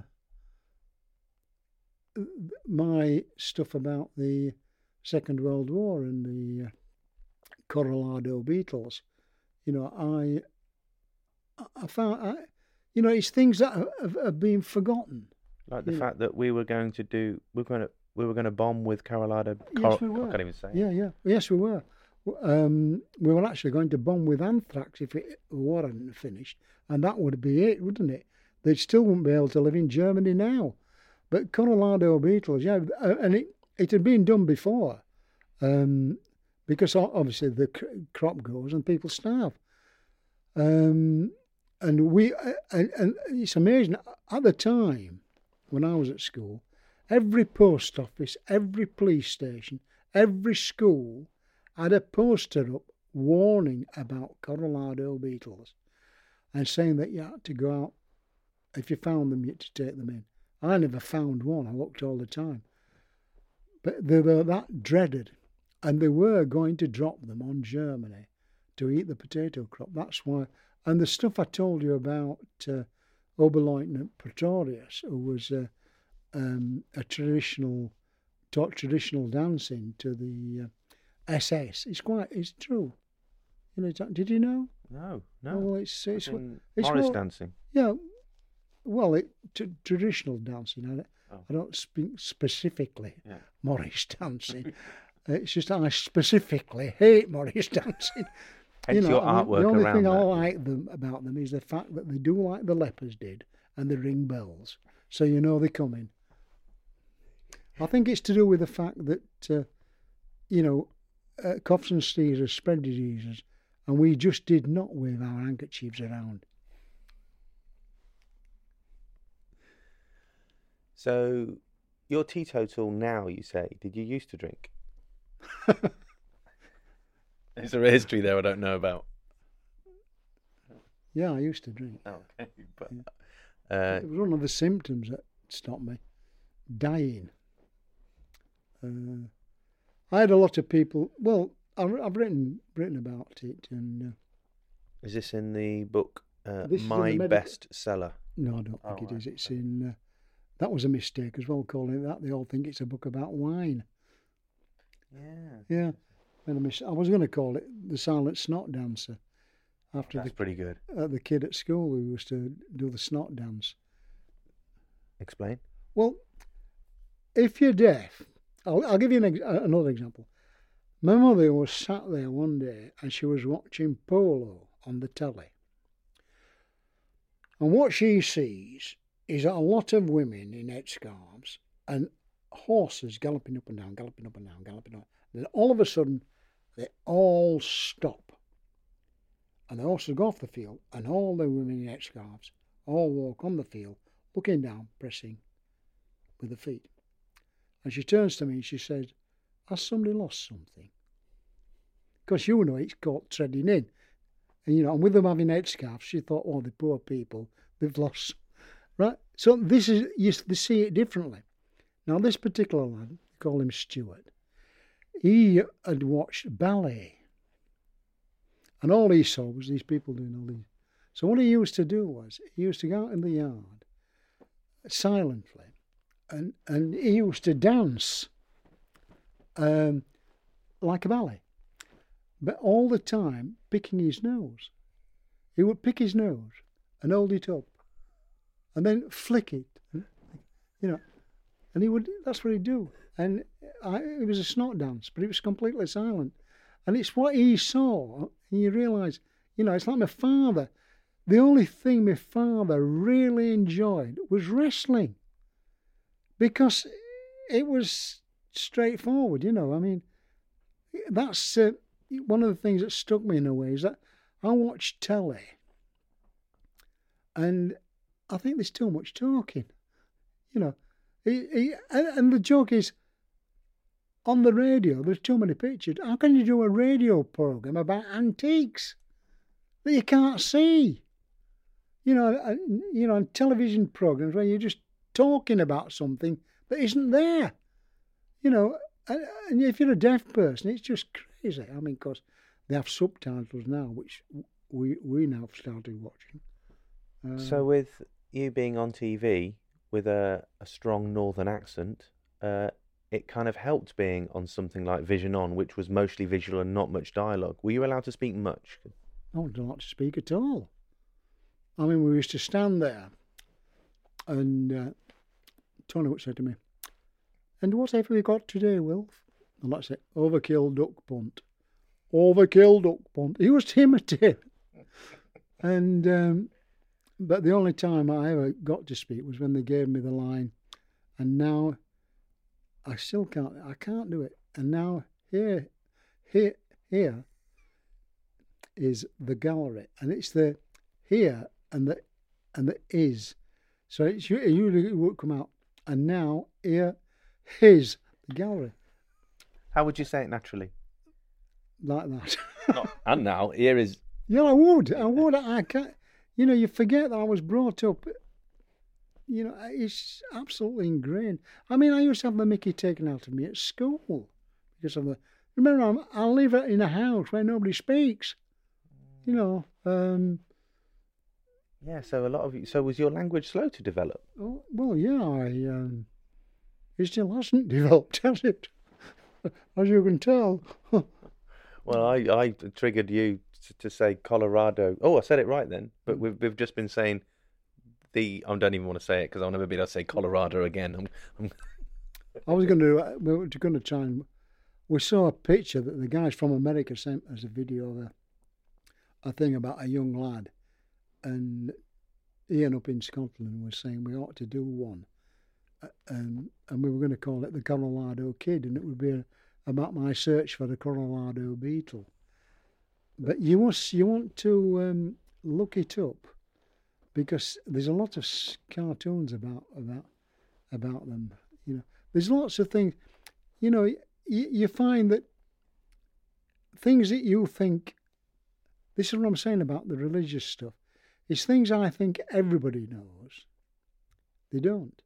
my stuff about the Second World War and the uh, Colorado beetles, you know, I, I found, I, you know, it's things that have, have been forgotten. Like the yeah. fact that we were going to do, we're going to, we were going to bomb with Colorado? Yes, Cor- we were. I can't even say. it. Yeah, yeah. Yes, we were. Um, we were actually going to bomb with anthrax if it, the war hadn't finished, and that would be it, wouldn't it? They still wouldn't be able to live in Germany now. But Colorado beetles, yeah, and it, it had been done before, um, because obviously the crop goes and people starve. Um, and we, and, and it's amazing, at the time, when I was at school, every post office, every police station, every school had a poster up warning about Colorado beetles and saying that you had to go out, if you found them, you had to take them in. I never found one, I looked all the time. But they were that dreaded, and they were going to drop them on Germany to eat the potato crop. That's why, and the stuff I told you about uh, Oberleutnant Pretorius, who was uh, um, a traditional, taught traditional dancing to the uh, S S. It's quite, it's true. You know, did you know? No, no. Oh, well, it's it's, it's Morris what, dancing. Yeah, well, it t- traditional dancing. I, Oh. I don't speak specifically Yeah. Morris dancing. It's just I specifically hate Morris dancing. Hence your I mean, artwork the only around thing I that. like them about them is the fact that they do like the lepers did, and they ring bells, so you know they're coming. I think it's to do with the fact that uh, you know uh, coughs and sneezes spread diseases, and we just did not wave our handkerchiefs around. So, you're teetotal now, you say. Did you used to drink? Is there a history there I don't know about? Yeah, I used to drink. Okay, but Yeah. uh, It was one of the symptoms that stopped me dying. Uh, I had a lot of people. Well, I've, I've written written about it, and uh, is this in the book uh, This is in My the medic- Best Seller? no, I don't think Oh, it right, is. It's okay. in. Uh, that was a mistake as well, calling it that. They all think it's a book about wine. Yeah, Yeah, made a mis- I was going to call it The Silent Snot Dancer, after that's the pretty good. uh, the kid at school who used to do the snot dance. Explain. Well, if you're deaf, I'll, I'll give you an ex- another example. My mother was sat there one day and she was watching polo on the telly. And what she sees is a lot of women in headscarves and horses galloping up and down, galloping up and down, galloping up. Then all of a sudden, they all stop. And the horses go off the field, and all the women in headscarves all walk on the field, looking down, pressing with the feet. And she turns to me and she says, has somebody lost something? Because you know it's called treading in. And you know, and with them having headscarves, she thought, oh, the poor people, they've lost. Right? So this is, you they see it differently. Now, this particular lad, they call him Stuart, he had watched ballet. And all he saw was these people doing all these. So what he used to do was, he used to go out in the yard silently, and, and he used to dance um, like a ballet, but all the time picking his nose. He would pick his nose and hold it up, and then flick it, you know, and he would, that's what he'd do. And I, it was a snot dance, but it was completely silent. And it's what he saw, and you realise, you know, it's like my father. The only thing my father really enjoyed was wrestling, because it was straightforward, you know. I mean, that's uh, one of the things that struck me in a way, is that I watch telly, and I think there's too much talking, you know. He, he, and the joke is, on the radio, there's too many pictures. How can you do a radio program about antiques that you can't see? You know, you know, on television programs where you're just talking about something that isn't there. You know, and if you're a deaf person, it's just crazy. I mean, because they have subtitles now, which we we now have started watching. Um, So, with you being on T V with a, a strong northern accent, uh, it kind of helped being on something like Vision On, which was mostly visual and not much dialogue. Were you allowed to speak much? I wouldn't like to speak at all. I mean, we used to stand there, and uh, Tony would say to me, And what have we got today, Wilf? And I say, overkill duck punt. Overkill duck punt. He was to imitate. And, um, but the only time I ever got to speak was when they gave me the line, and now I still can't, I can't do it. And now here, here, here is the gallery, and it's the here and the, and the is. So it's, it usually would come out, and now here is the gallery. How would you say it naturally? Like that. Not, and now, here is... Yeah, I would. I would. I can't. You know, you forget that I was brought up. You know, it's absolutely ingrained. I mean, I used to have the Mickey taken out of me at school because of the. Remember, I'm, I live in a house where nobody speaks. You know. Um, yeah. So a lot of you. So was your language slow to develop? Oh, well, yeah. I. Um, it still hasn't developed, has it? As you can tell. Well, I, I triggered you to, to say Colorado. Oh, I said it right then. But we've we've just been saying the. I don't even want to say it because I'll never be able to say Colorado again. I'm, I'm... I was going to. We were going to try and. We saw a picture that the guys from America sent us a video of a, a thing about a young lad, and Ian up in Scotland was saying we ought to do one, and and we were going to call it the Colorado Kid, and it would be a, about my search for the Colorado beetle. But you must, you want to um, look it up, because there's a lot of cartoons about about about them. You know, there's lots of things. You know, you, you find that things that you think. This is what I'm saying about the religious stuff. It's things I think everybody knows. They don't,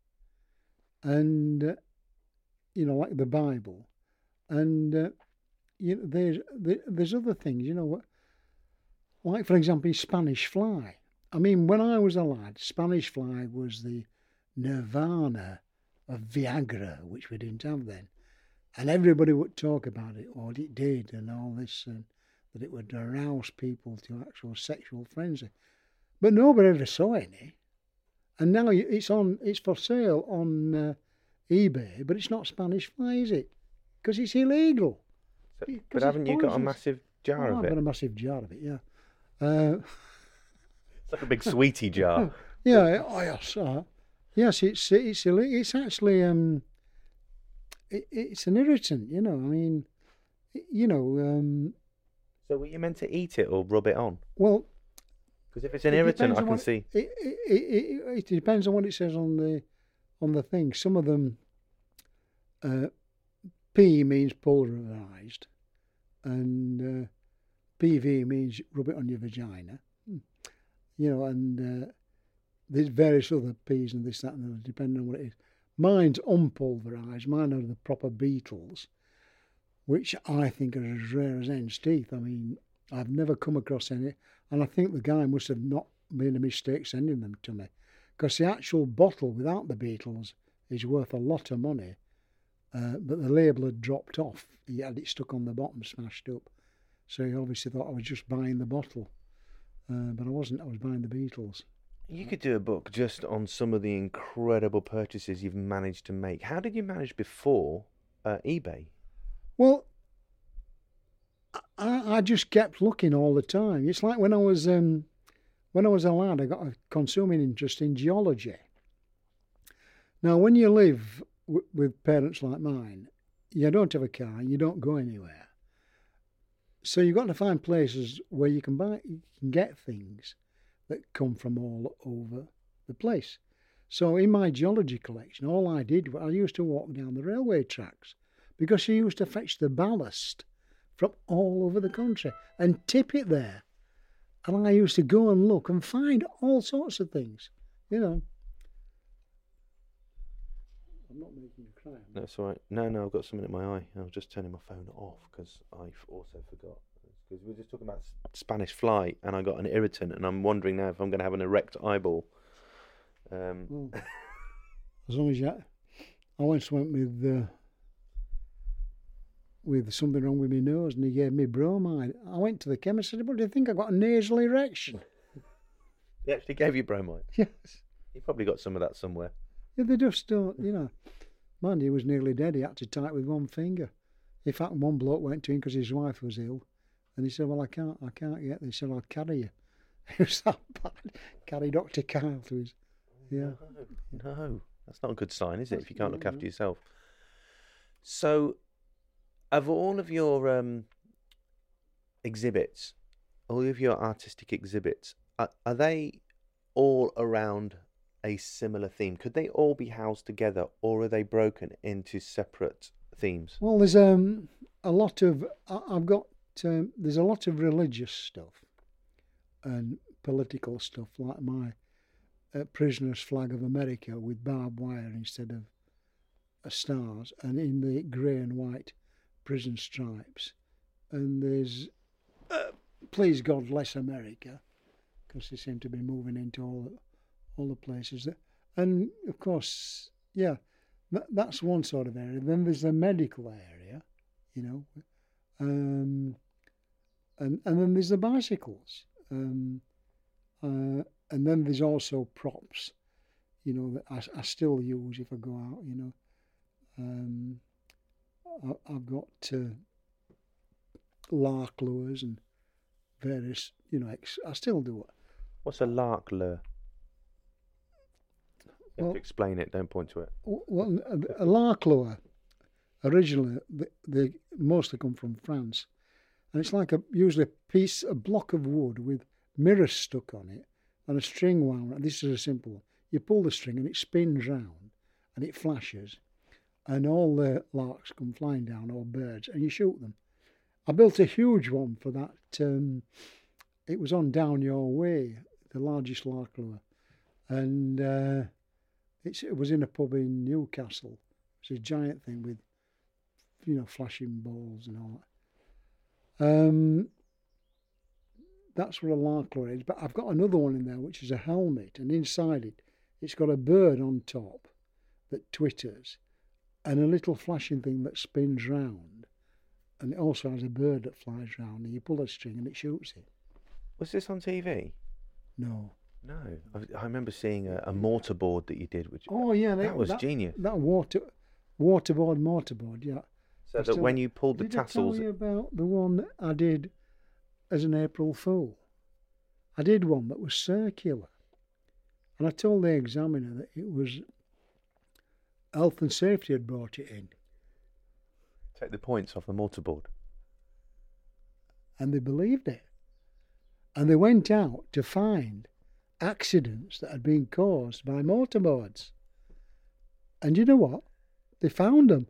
and uh, you know, like the Bible. And uh, you know, there's there's other things, you know, like for example, Spanish fly. I mean, when I was a lad, Spanish fly was the nirvana of Viagra, which we didn't have then, and everybody would talk about it, what it did, and all this, and that it would arouse people to actual sexual frenzy. But nobody ever saw any, and now it's on, it's for sale on uh, eBay, but it's not Spanish fly, is it? Because it's illegal. So, but haven't you got a massive jar oh, of it? I've got a massive jar of it, yeah. Uh, it's like a big sweetie jar. Yeah, oh, yes, uh, yes, it's it's it's actually um, it, it's an irritant, you know. I mean, you know. Um, so were you meant to eat it or rub it on? Well, because if it's an irritant, I can what, see. It, it, it, it, it depends on what it says on the on the thing. Some of them. Uh, P means pulverised, and uh, P V means rub it on your vagina. You know, and uh, there's various other P's and this, that, and the other, depending on what it is. Mine's unpulverised. Mine are the proper beetles, which I think are as rare as hen's teeth. I mean, I've never come across any, and I think the guy must have not made a mistake sending them to me, because the actual bottle without the beetles is worth a lot of money. Uh, but the label had dropped off. He had it stuck on the bottom, smashed up. So he obviously thought I was just buying the bottle. Uh, but I wasn't. I was buying the beetles. You could do a book just on some of the incredible purchases you've managed to make. How did you manage before uh, eBay? Well, I, I just kept looking all the time. It's like when I was um, when I was a lad, I got a consuming interest in geology. Now, when you live with parents like mine, you don't have a car and you don't go anywhere. So you've got to find places where you can buy, you can get things that come from all over the place. So in my geology collection, all I did was I used to walk down the railway tracks, because you used to fetch the ballast from all over the country and tip it there. And I used to go and look and find all sorts of things, you know. I'm not making you cry. That's all right. No, no, I've got something in my eye. I was just turning my phone off because I also forgot. Because we were just talking about Spanish fly, and I got an irritant, and I'm wondering now if I'm going to have an erect eyeball. Um, well, as long as you, I once went with uh, with something wrong with my nose, and he gave me bromide. I went to the chemist and said, "What do you think? I got a nasal erection." He actually gave you bromide. Yes. You probably got some of that somewhere. Yeah, they just don't, you know. Man, he was nearly dead. He had to tie it with one finger. In fact, one bloke went to him because his wife was ill, and he said, "Well, I can't, I can't get this." He said, "I'll carry you." It was that bad. Carry Doctor Kyle to his. Yeah. No, no, that's not a good sign, is it? That's If you can't not, look after no. yourself. So, of all of your um, exhibits, all of your artistic exhibits, are, are they all around a similar theme? Could they all be housed together, or are they broken into separate themes? Well, there's um a lot of I- I've got um, there's a lot of religious stuff and political stuff, like my uh, prisoner's flag of America with barbed wire instead of uh, stars, and in the grey and white prison stripes. And there's uh, please God bless America, because they seem to be moving into all the, all the places that, and of course, yeah, that, that's one sort of area. Then there's the medical area, you know, um, and and then there's the bicycles, um, uh, and then there's also props, you know, that I, I still use if I go out, you know. Um, I, I've got uh, lark lures and various, you know, ex- I still do it. What's a lark lure? You have Well- to explain it, don't point to it. Well, a, a lark lure, originally, they, they mostly come from France. And it's like a usually a piece, a block of wood with mirrors stuck on it and a string wound. This is a simple one. You pull the string and it spins round and it flashes. And all the larks come flying down, or birds, and you shoot them. I built a huge one for that. Um, it was on Down Your Way, the largest lark lure. And uh, it's, it was in a pub in Newcastle. It's a giant thing with, you know, flashing balls and all that. Um, that's what a lark lure is. But I've got another one in there, which is a helmet, and inside it, it's got a bird on top that twitters, and a little flashing thing that spins round, and it also has a bird that flies round, and you pull a string and it shoots it. Was this on T V? No. No, I, I remember seeing a, a mortarboard that you did, which Oh yeah, that was that, genius. That water, waterboard, mortarboard, yeah. So I that still- when you pulled the Did I tassels, tell you about the one that I did as an April Fool? I did one that was circular, and I told the examiner that it was health and safety had brought it in, take the points off the mortarboard. and they believed it. And they went out to find accidents that had been caused by motorboards. And you know what? They found them.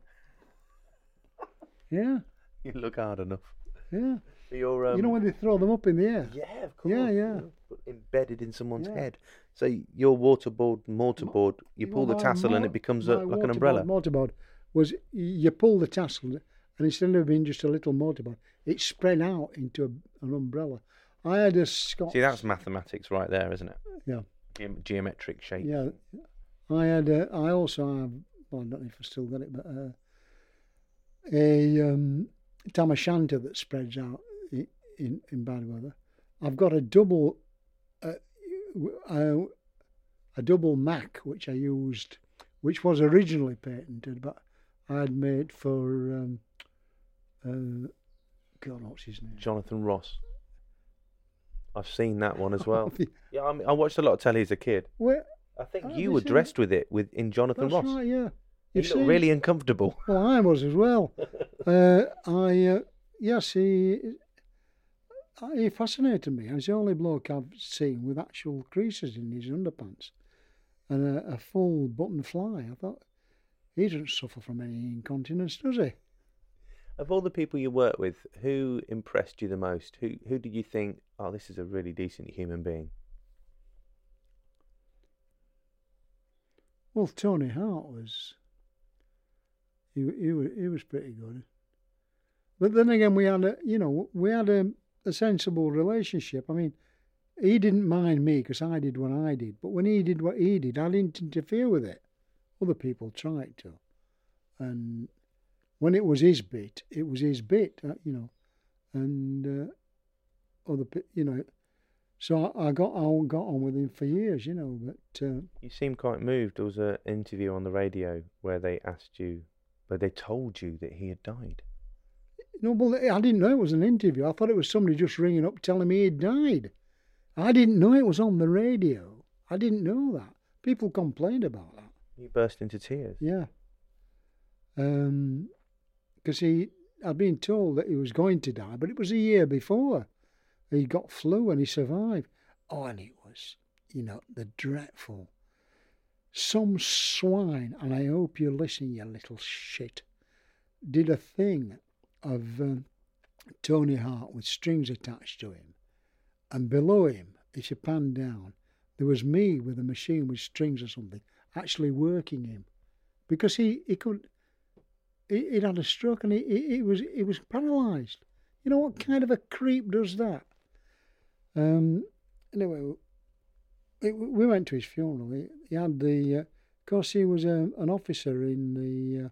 Yeah, You look hard enough. yeah. Your, um, You know when they throw them up in the air? yeah, of course. Yeah, yeah. But embedded in someone's Yeah. head. So your waterboard, mortarboard, you pull the Well, my tassel and mo- it becomes a, my like an waterboard- umbrella. Motorboard was you pull the tassel, and instead of being just a little motorboard, it spread out into a, an umbrella. I had a Scots. See, that's mathematics right there, isn't it? Yeah. Ge- geometric shape. Yeah, I had. A, I also have. Well, I don't know if I still got it, but uh, a um, tam o'shanter that spreads out in, in in bad weather. I've got a double, uh, a, a double Mac which I used, which was originally patented, but I had made for. Um, uh, God, what's his name? Jonathan Ross. I've seen that one as well. Yeah, I, mean, I watched a lot of telly as a kid. Where, I think Oh, you have were you seen dressed with it with in Jonathan that's Ross. right, yeah. You You've look seen- really uncomfortable. Well, I was as well. uh, I uh, yes, he he fascinated me. He's the only bloke I've seen with actual creases in his underpants and a, a full button fly. I thought he doesn't suffer from any incontinence, does he? Of all the people you work with, who impressed you the most? Who who did you think, oh, this is a really decent human being? Well, Tony Hart was. He he was he was pretty good. But then again, we had a you know we had a, a sensible relationship. I mean, he didn't mind me because I did what I did. But when he did what he did, I didn't interfere with it. Other people tried to, and when it was his bit, it was his bit. uh, You know, and uh, other pe- you know, So I, I got I got on with him for years, you know. But uh, You seem quite moved. There was an interview on the radio where they asked you, where they told you that he had died. no, well, I didn't know it was an interview. I thought it was somebody just ringing up telling me he'd died. I didn't know it was on the radio. I didn't know that. People complained about that. You burst into tears. Yeah. Um, because he, I'd been told that he was going to die, but it was a year before. He got flu and he survived. Oh, and it was, you know, the dreadful. Some swine, and I hope you're listening, you little shit, did a thing of um, Tony Hart with strings attached to him. And below him, if you pan down, there was me with a machine with strings or something, actually working him. Because he, he could, he, he'd had a stroke and he, he, he was he was paralysed. You know what kind of a creep does that? Um, anyway, it, we went to his funeral. He, he had the, uh, of course, he was um, an officer in the. Uh,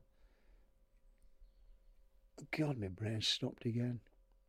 God, my brain stopped again.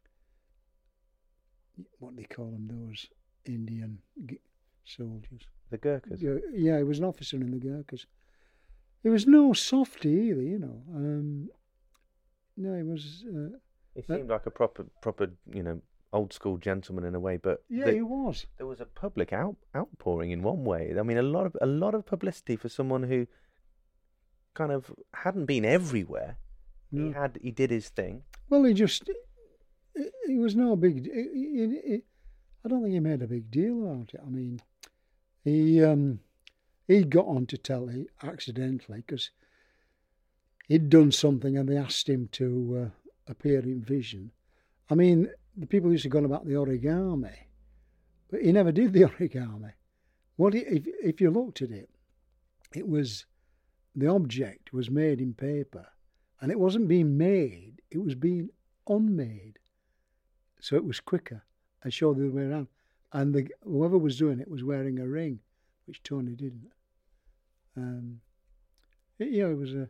What do they call them? Those Indian g- soldiers. The Gurkhas. Yeah, yeah, he was an officer in the Gurkhas. He was no softy either, you know. Um, no, he was. Uh, He seemed like a proper, proper, you know, old school gentleman in a way. But yeah, the- he was. there was a public out, outpouring in one way. I mean, a lot of a lot of publicity for someone who kind of hadn't been everywhere. He No. had, he did his thing. Well, he just. He, he was no big. He, he, he, I don't think he made a big deal about it. I mean, he um, he got onto telly accidentally because he'd done something and they asked him to uh, appear in Vision. I mean, the people used to go on about the origami, but he never did the origami. What he, if if you looked at it, it was the object was made in paper, and it wasn't being made; it was being unmade. So it was quicker and showed the other way around. And the, whoever was doing it was wearing a ring, which Tony didn't. Um, it, you know, it was a.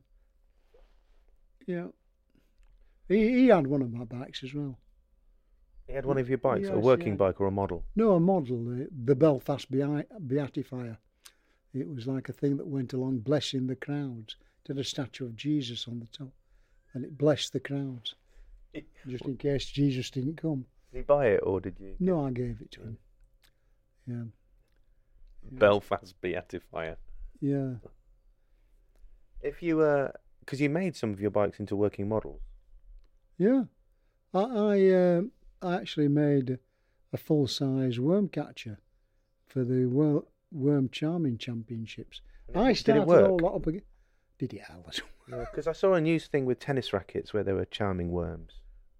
You know, he he had one of my bikes as well. He had one of your bikes, a Yes, working yeah. bike or a model. No, a model, the, the Belfast Beati- Beatifier. It was like a thing that went along blessing the crowds. It had a statue of Jesus on the top, and it blessed the crowds, just in case Jesus didn't come. Did you buy it or did you? No, I gave it to him. Yeah, Belfast Beatifier. yeah. If you uh, because you made some of your bikes into working models. Yeah, I I, uh, I actually made a full size worm catcher for the World Worm Charming Championships. I Did it started work? all that up again. Did it, Alice? Because I saw a news thing with tennis rackets where they were charming worms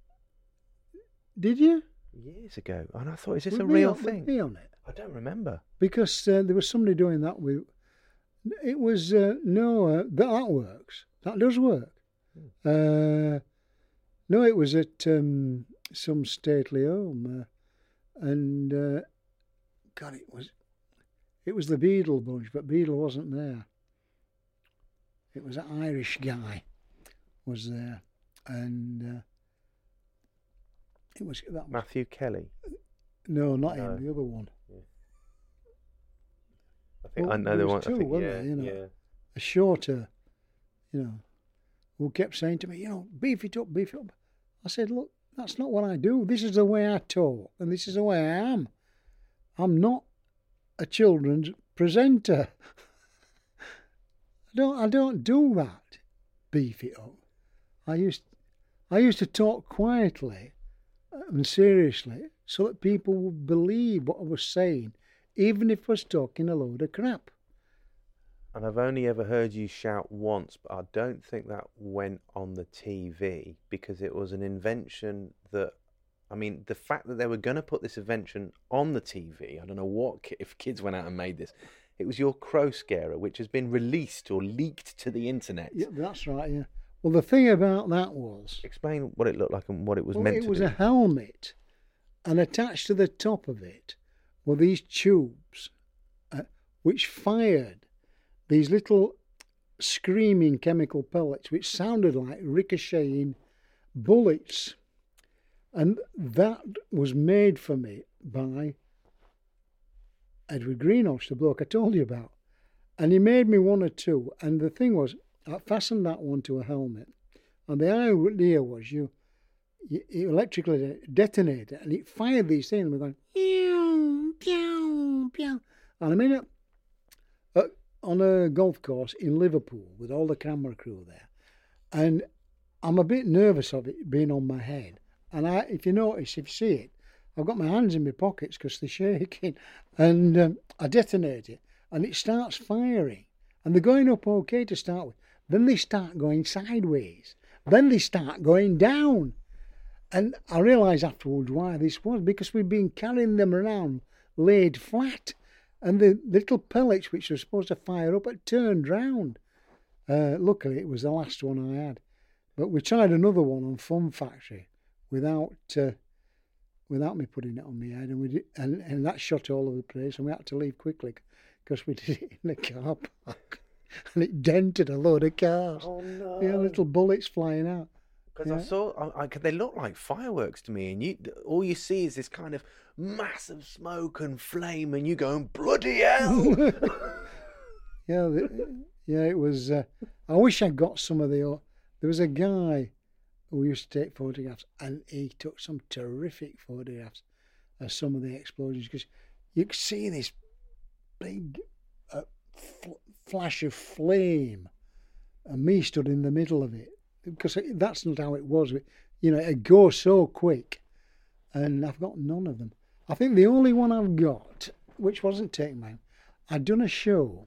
Did you? years ago, and I thought, is this With a me real on- with thing? me on it, I don't remember. because uh, there was somebody doing that with. It was uh, no uh, that that works. That does work. Uh, no, it was at um, some stately home, uh, and uh, God, it was. It was the Beadle bunch, but Beadle wasn't there. It was an Irish guy was there, and uh, it was that was, Matthew Kelly. no, not No. him, the other one. I think Well, I know there the was one. two, I think, weren't yeah, there, you know? yeah. A shorter, you know, who kept saying to me, you know, beef it up, beef it up. I said, look, that's not what I do. This is the way I talk, and this is the way I am. I'm not a children's presenter. I don't. I don't do that. Beef it up. I used. I used to talk quietly and seriously, so that people would believe what I was saying, even if I was talking a load of crap. And I've only ever heard you shout once, but I don't think that went on the T V because it was an invention that, I mean, the fact that they were going to put this invention on the T V, I don't know what, ki- if kids went out and made this, it was your crow scarer, which has been released or leaked to the internet. Yeah, that's right. Yeah. Well, the thing about that was, Explain what it looked like and what it was well, meant it to was do. a helmet, and attached to the top of it were these tubes, uh, which fired these little screaming chemical pellets, which sounded like ricocheting bullets. And that was made for me by Edward Greenhalgh, the bloke I told you about. And he made me one or two. And the thing was, I fastened that one to a helmet. And the idea was you, you, you electrically detonate it, and it fired these things. And we're going, pew, pew, pew. And I'm in it uh, on a golf course in Liverpool with all the camera crew there. And I'm a bit nervous of it being on my head. And I, if you notice, if you see it, I've got my hands in my pockets because they're shaking. And um, I detonate it. And it starts firing. And they're going up okay to start with. Then they start going sideways. Then they start going down. And I realised afterwards why this was. Because we've been carrying them around laid flat. And the little pellets which were supposed to fire up had turned round. Uh, luckily, it was the last one I had. But we tried another one on Fun Factory without uh, without me putting it on my head. And, we did, and, and that shot all over the place. And we had to leave quickly. Because we did it in the car park and it dented a load of cars. Oh no! Yeah, little bullets flying out. Because yeah. I saw, I, I, they look like fireworks to me, and you, all you see is this kind of massive smoke and flame, and you going bloody hell. yeah, the, yeah, it was. Uh, I wish I'd got some of the. There was a guy who used to take photographs, and he took some terrific photographs of some of the explosions because you could see this big uh, fl- flash of flame, and me stood in the middle of it because that's not how it was. You know, it goes so quick, and I've got none of them. I think the only one I've got, which wasn't taken mine, I'd done a show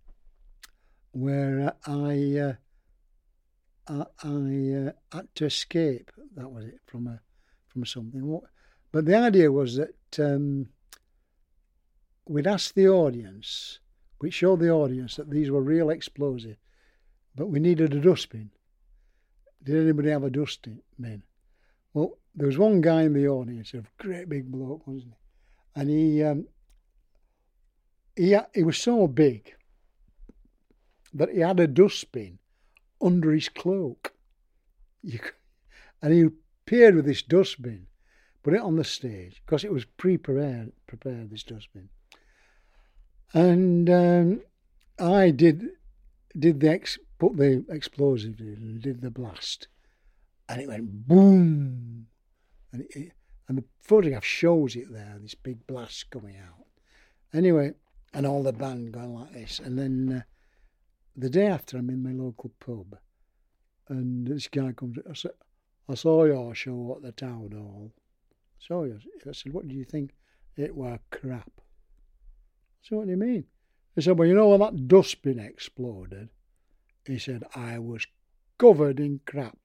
where I uh, I, I uh, had to escape. That was it from a from something. But the idea was that. Um, We'd ask the audience, we'd show the audience that these were real explosives, but we needed a dustbin. Did anybody have a dustbin? Well, there was one guy in the audience, a great big bloke, wasn't he? And he um, he, he was so big that he had a dustbin under his cloak. You, and he appeared with this dustbin, put it on the stage, because it was pre-prepared, prepared, this dustbin. And um, I did did the ex, put the explosive in and did the blast, and it went boom, and it, and the photograph shows it there, this big blast coming out. Anyway, and all the band going like this, and then uh, the day after, I'm in my local pub, and this guy comes. I said, "I saw your show at the town hall." So I said, "What do you think?" It were crap. So what do you mean? He said, well, you know when that dustbin exploded? He said, I was covered in crap.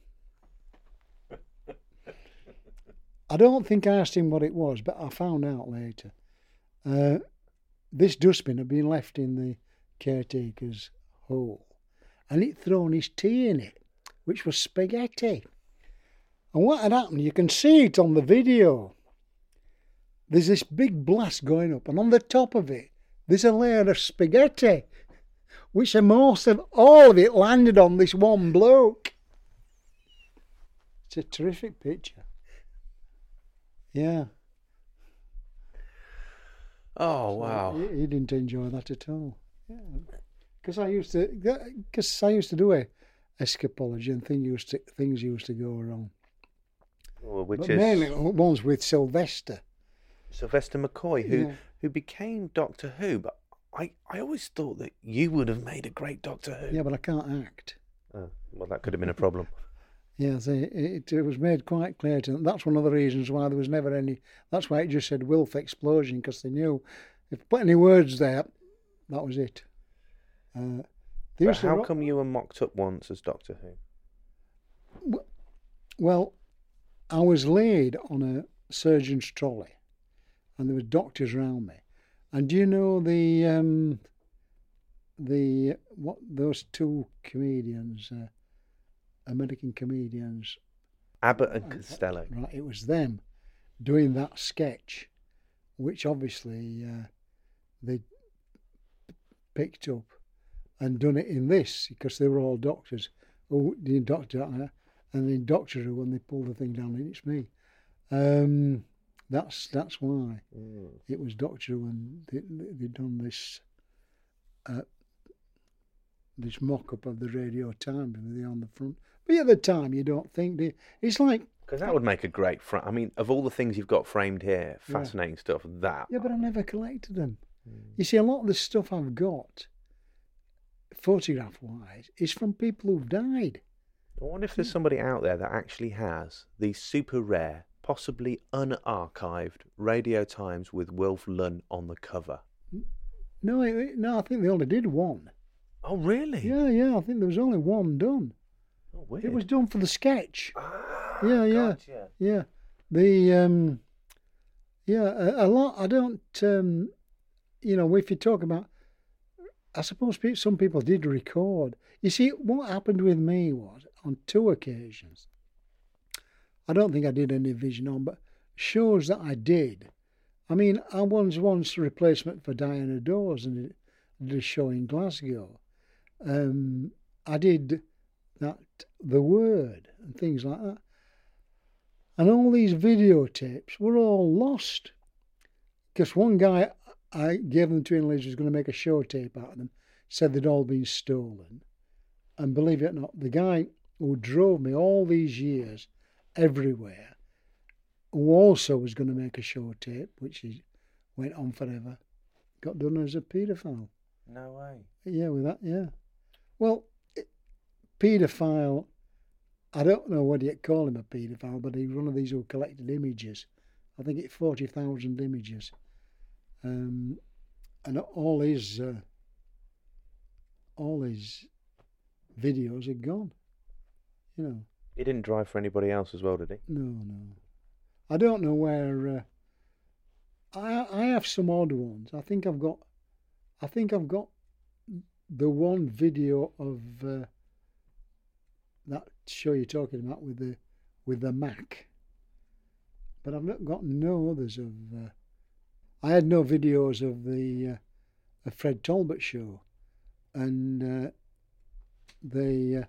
I don't think I asked him what it was, but I found out later. Uh, this dustbin had been left in the caretaker's hole, and he'd thrown his tea in it, which was spaghetti. And what had happened, you can see it on the video. There's this big blast going up, and on the top of it, there's a layer of spaghetti, which most of all of it landed on this one bloke. It's a terrific picture. Yeah. Oh wow! So he, he didn't enjoy that at all. Yeah, because I used to, because I used to do a escapology, and things used to things used to go wrong. Well, which but is mainly ones with Sylvester. Sylvester McCoy, who Yeah. who became Doctor Who, but I, I always thought that you would have made a great Doctor Who. Yeah, but I can't act. Oh, well, that could have been a problem. Yes, it, it, it was made quite clear to them. That's one of the reasons why there was never any. That's why it just said Wilf Explosion, because they knew if put any words there, that was it. Uh, they But used to how ro- come you were mocked up once as Doctor Who? Well, I was laid on a surgeon's trolley, and there were doctors around me. And do you know the um, the what those two comedians, uh, American comedians, Abbott and Costello. right? It was them doing that sketch, which obviously uh, they picked up and done it in this because they were all doctors. Oh, the doctor, uh, and in Doctor Who, when they pulled the thing down, it's me. Um, That's that's why Mm. it was Doctor Who, and they, they- they'd done this uh, this mock-up of the Radio Times with the on the front. But at the time, you don't think they, it's like, Because that would make a great frame. I mean, of all the things you've got framed here, fascinating stuff, that. yeah, but I never collected them. You see, a lot of the stuff I've got, photograph-wise, is from people who've died. I wonder if there's somebody out there that actually has these super rare, possibly unarchived Radio Times with Wilf Lunn on the cover. No, it, no, I think they only did one. Oh, really? Yeah, yeah, I think there was only one done. Oh, weird. It was done for the sketch. Ah, Yeah, yeah. gotcha. Yeah, the um, yeah, a, a lot. I don't, um, you know, if you talk about, I suppose pe- some people did record. You see, what happened with me was on two occasions. I don't think I did any vision on, but shows that I did. I mean, I was once a replacement for Diana Dawes and did, did a show in Glasgow. Um, I did that, The Word, and things like that. And all these videotapes were all lost. Because one guy, I gave them to him, was going to make a show tape out of them, said they'd all been stolen. And believe it or not, the guy who drove me all these years everywhere, who also was going to make a show tape, which is, went on forever, got done as a paedophile. No way. Yeah, with that, yeah. Well, paedophile, I don't know whether you'd call him a paedophile, but he's one of these who collected images. I think it's forty thousand images. Um, and all his, uh, all his videos are gone, you know. He didn't drive for anybody else as well, did he? No, no. I don't know where. Uh, I I have some odd ones. I think I've got. I think I've got the one video of uh, that show you're talking about with the with the Mac. But I've not got no others of. Uh, I had no videos of the uh, of Fred Talbot show, and uh, they. Uh,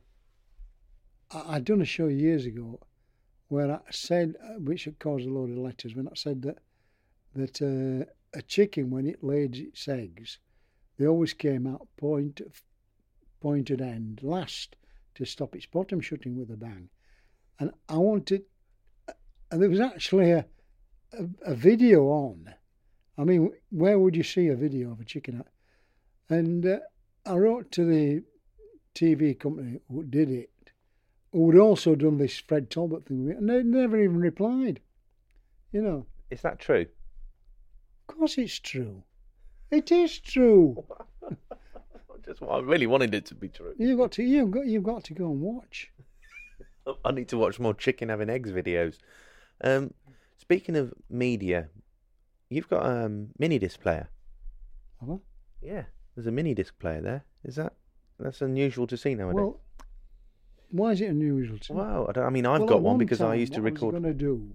I, I'd done a show years ago where I said, which had caused a load of letters, when I said that that uh, a chicken, when it laid its eggs, they always came out point, pointed end last to stop its bottom shutting with a bang. And I wanted, and there was actually a, a, a video on. I mean, where would you see a video of a chicken? And uh, I wrote to the T V company who did it, who had also done this Fred Talbot thing, and they never even replied. You know. Is that true? Of course it's true. It is true. Just I really wanted it to be true. You've got to you've got you've got to go and watch. I need to watch more chicken having eggs videos. Um, speaking of media, you've got a um, mini disc player. Have I? Yeah, there's a mini disc player there. Is that that's unusual to see nowadays? Well, why is it unusual to? Wow, I, don't, I mean, I've Well, got at one because I time, used to what record. I was going to do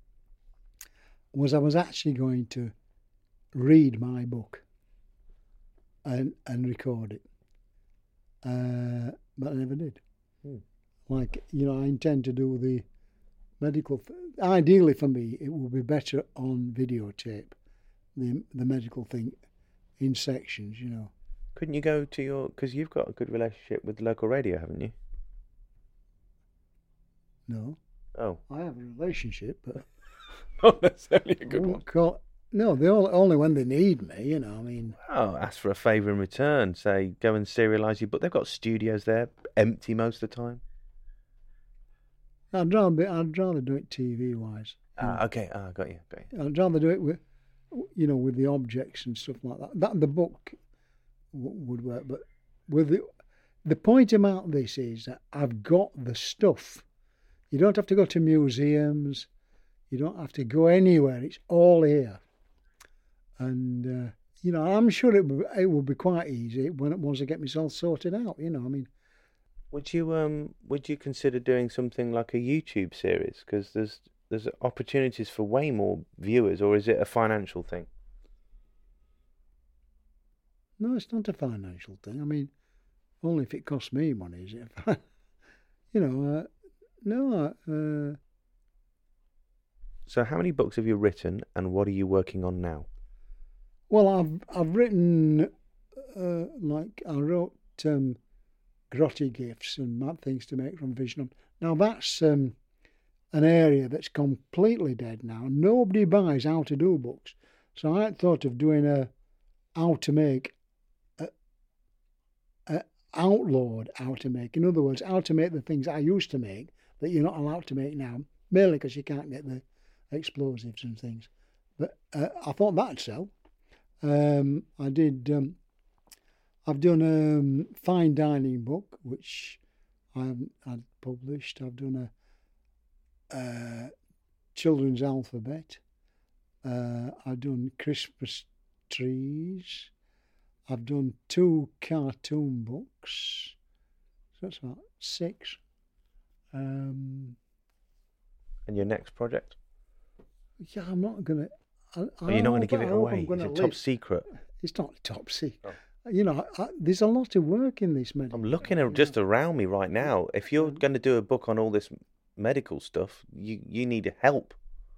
was I was actually going to read my book and and record it, uh, but I never did. Hmm. Like, you know, I intend to do the medical. Th- Ideally, for me, it would be better on videotape, the the medical thing, in sections. You know. Couldn't you go to your? Because you've got a good relationship with the local radio, haven't you? No, Oh, I have a relationship, but not necessarily a I good one. won't call. No, they all, only when they need me. You know, I mean. Oh, ask for a favour in return. Say, go and serialise your book. They've got studios there, empty most of the time. I'd rather be, I'd rather do it T V wise. Ah, okay. Ah, got you. Got you. I'd rather do it with, you know, with the objects and stuff like that. That the book w- would work, but with the the point about this is that I've got the stuff. You don't have to go to museums. You don't have to go anywhere. It's all here, and uh, you know, I'm sure it would, it will be quite easy when once I get myself sorted out. You know, I mean. Would you um would you consider doing something like a YouTube series? Because there's there's opportunities for way more viewers, or is it a financial thing? No, it's not a financial thing. I mean, only if it costs me money, is it? You know, uh, no, uh, So how many books have you written, and what are you working on now? Well, I've I've written, uh, like, I wrote um, Grotty Gifts and Mad Things to Make from Vision. Now, that's um, an area that's completely dead now. Nobody buys how to do books. So I thought of doing a how to make, a, a outlawed how to make. In other words, how to make the things I used to make that you're not allowed to make now, mainly because you can't get the explosives and things. But uh, I thought that'd sell. Um, I did. Um, I've done a um, fine dining book, which I haven't had published. I've done a uh, children's alphabet. Uh, I've done Christmas trees. I've done two cartoon books. So that's about six. Um, and your next project? Yeah, I'm not gonna. I, Are you not going to give it away? It's a top secret? It's not top secret. Oh. You know, I, there's a lot of work in this medical. I'm looking at, just around me right now. If you're going to do a book on all this medical stuff, you you need help.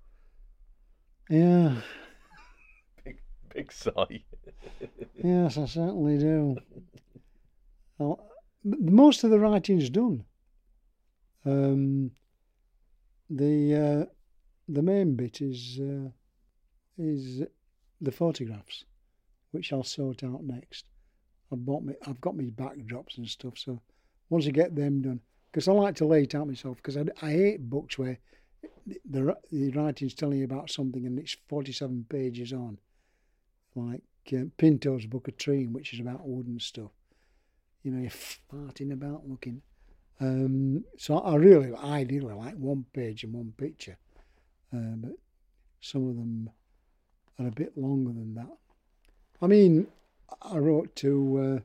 Yeah. big big sigh. Yes, I certainly do. Well, most of the writing's done. Um, the uh, the main bit is. Uh, is the photographs, which I'll sort out next. I've bought me, I've got me backdrops and stuff, so once I get them done, because I like to lay it out myself, because I, I hate books where the, the writing's telling you about something and it's forty-seven pages on, like uh, Pinto's Book of Treeing, which is about wood and stuff. You know, you're farting about looking. Um, so I really, ideally like one page and one picture, uh, but some of them are a bit longer than that. I mean, I wrote to uh,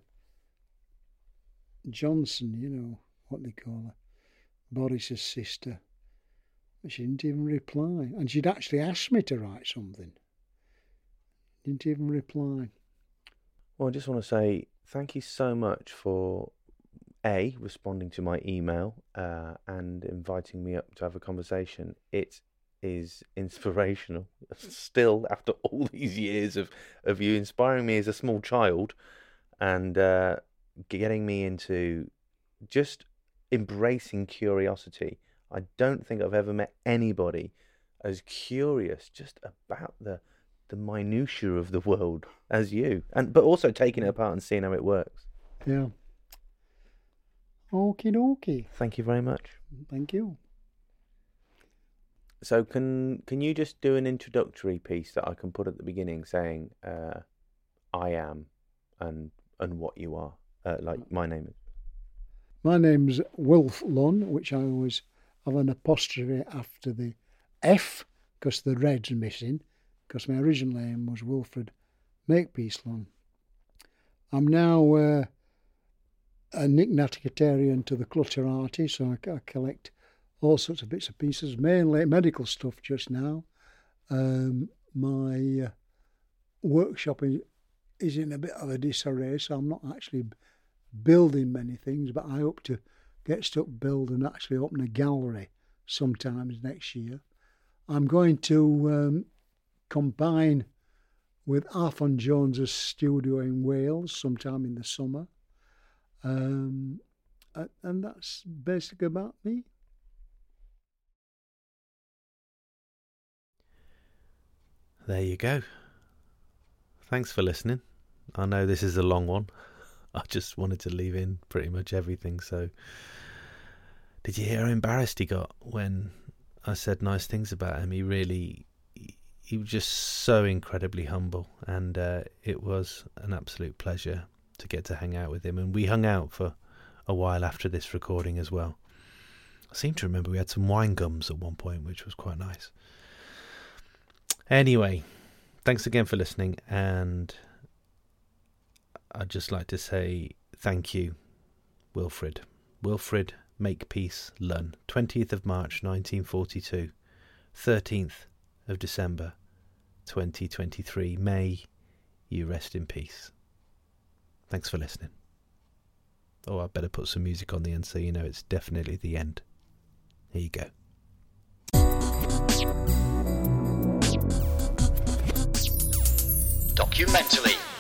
Johnson, you know, what they call her, Boris's sister. She didn't even reply. And she'd actually asked me to write something. Didn't even reply. Well, I just want to say thank you so much for, A, responding to my email uh, and inviting me up to have a conversation. It is inspirational still after all these years of, of you inspiring me as a small child and uh, getting me into just embracing curiosity. I don't think I've ever met anybody as curious just about the the minutiae of the world as you, and but also taking it apart and seeing how it works. Yeah. Okie dokie. Thank you very much. Thank you. So can can you just do an introductory piece that I can put at the beginning saying uh, I am and and what you are, uh, like my name is? My name's Wilf Lunn, which I always have an apostrophe after the F because the red's missing, because my original name was Wilfred Makepeace Lunn. I'm now uh, a Nycnaticatarian to the Clutterati, so I, I collect all sorts of bits and pieces, mainly medical stuff just now. Um, my uh, workshop is, is in a bit of a disarray, so I'm not actually building many things, but I hope to get stuck build and actually open a gallery sometimes next year. I'm going to um, combine with Arthur Jones's studio in Wales sometime in the summer. Um, and that's basically about me. There you go. Thanks for listening. I know this is a long one. I just wanted to leave in pretty much everything. So, did you hear how embarrassed he got when I said nice things about him? He really, he was just so incredibly humble, and uh, it was an absolute pleasure to get to hang out with him. And we hung out for a while after this recording as well. I seem to remember we had some wine gums at one point, which was quite nice. Anyway, thanks again for listening, and I'd just like to say thank you, Wilfred. Wilfred Makepeace Lunn, twentieth of March nineteen forty-two, thirteenth of December twenty twenty-three. May you rest in peace. Thanks for listening. Oh, I better put some music on the end so you know it's definitely the end. Here you go. Documentally.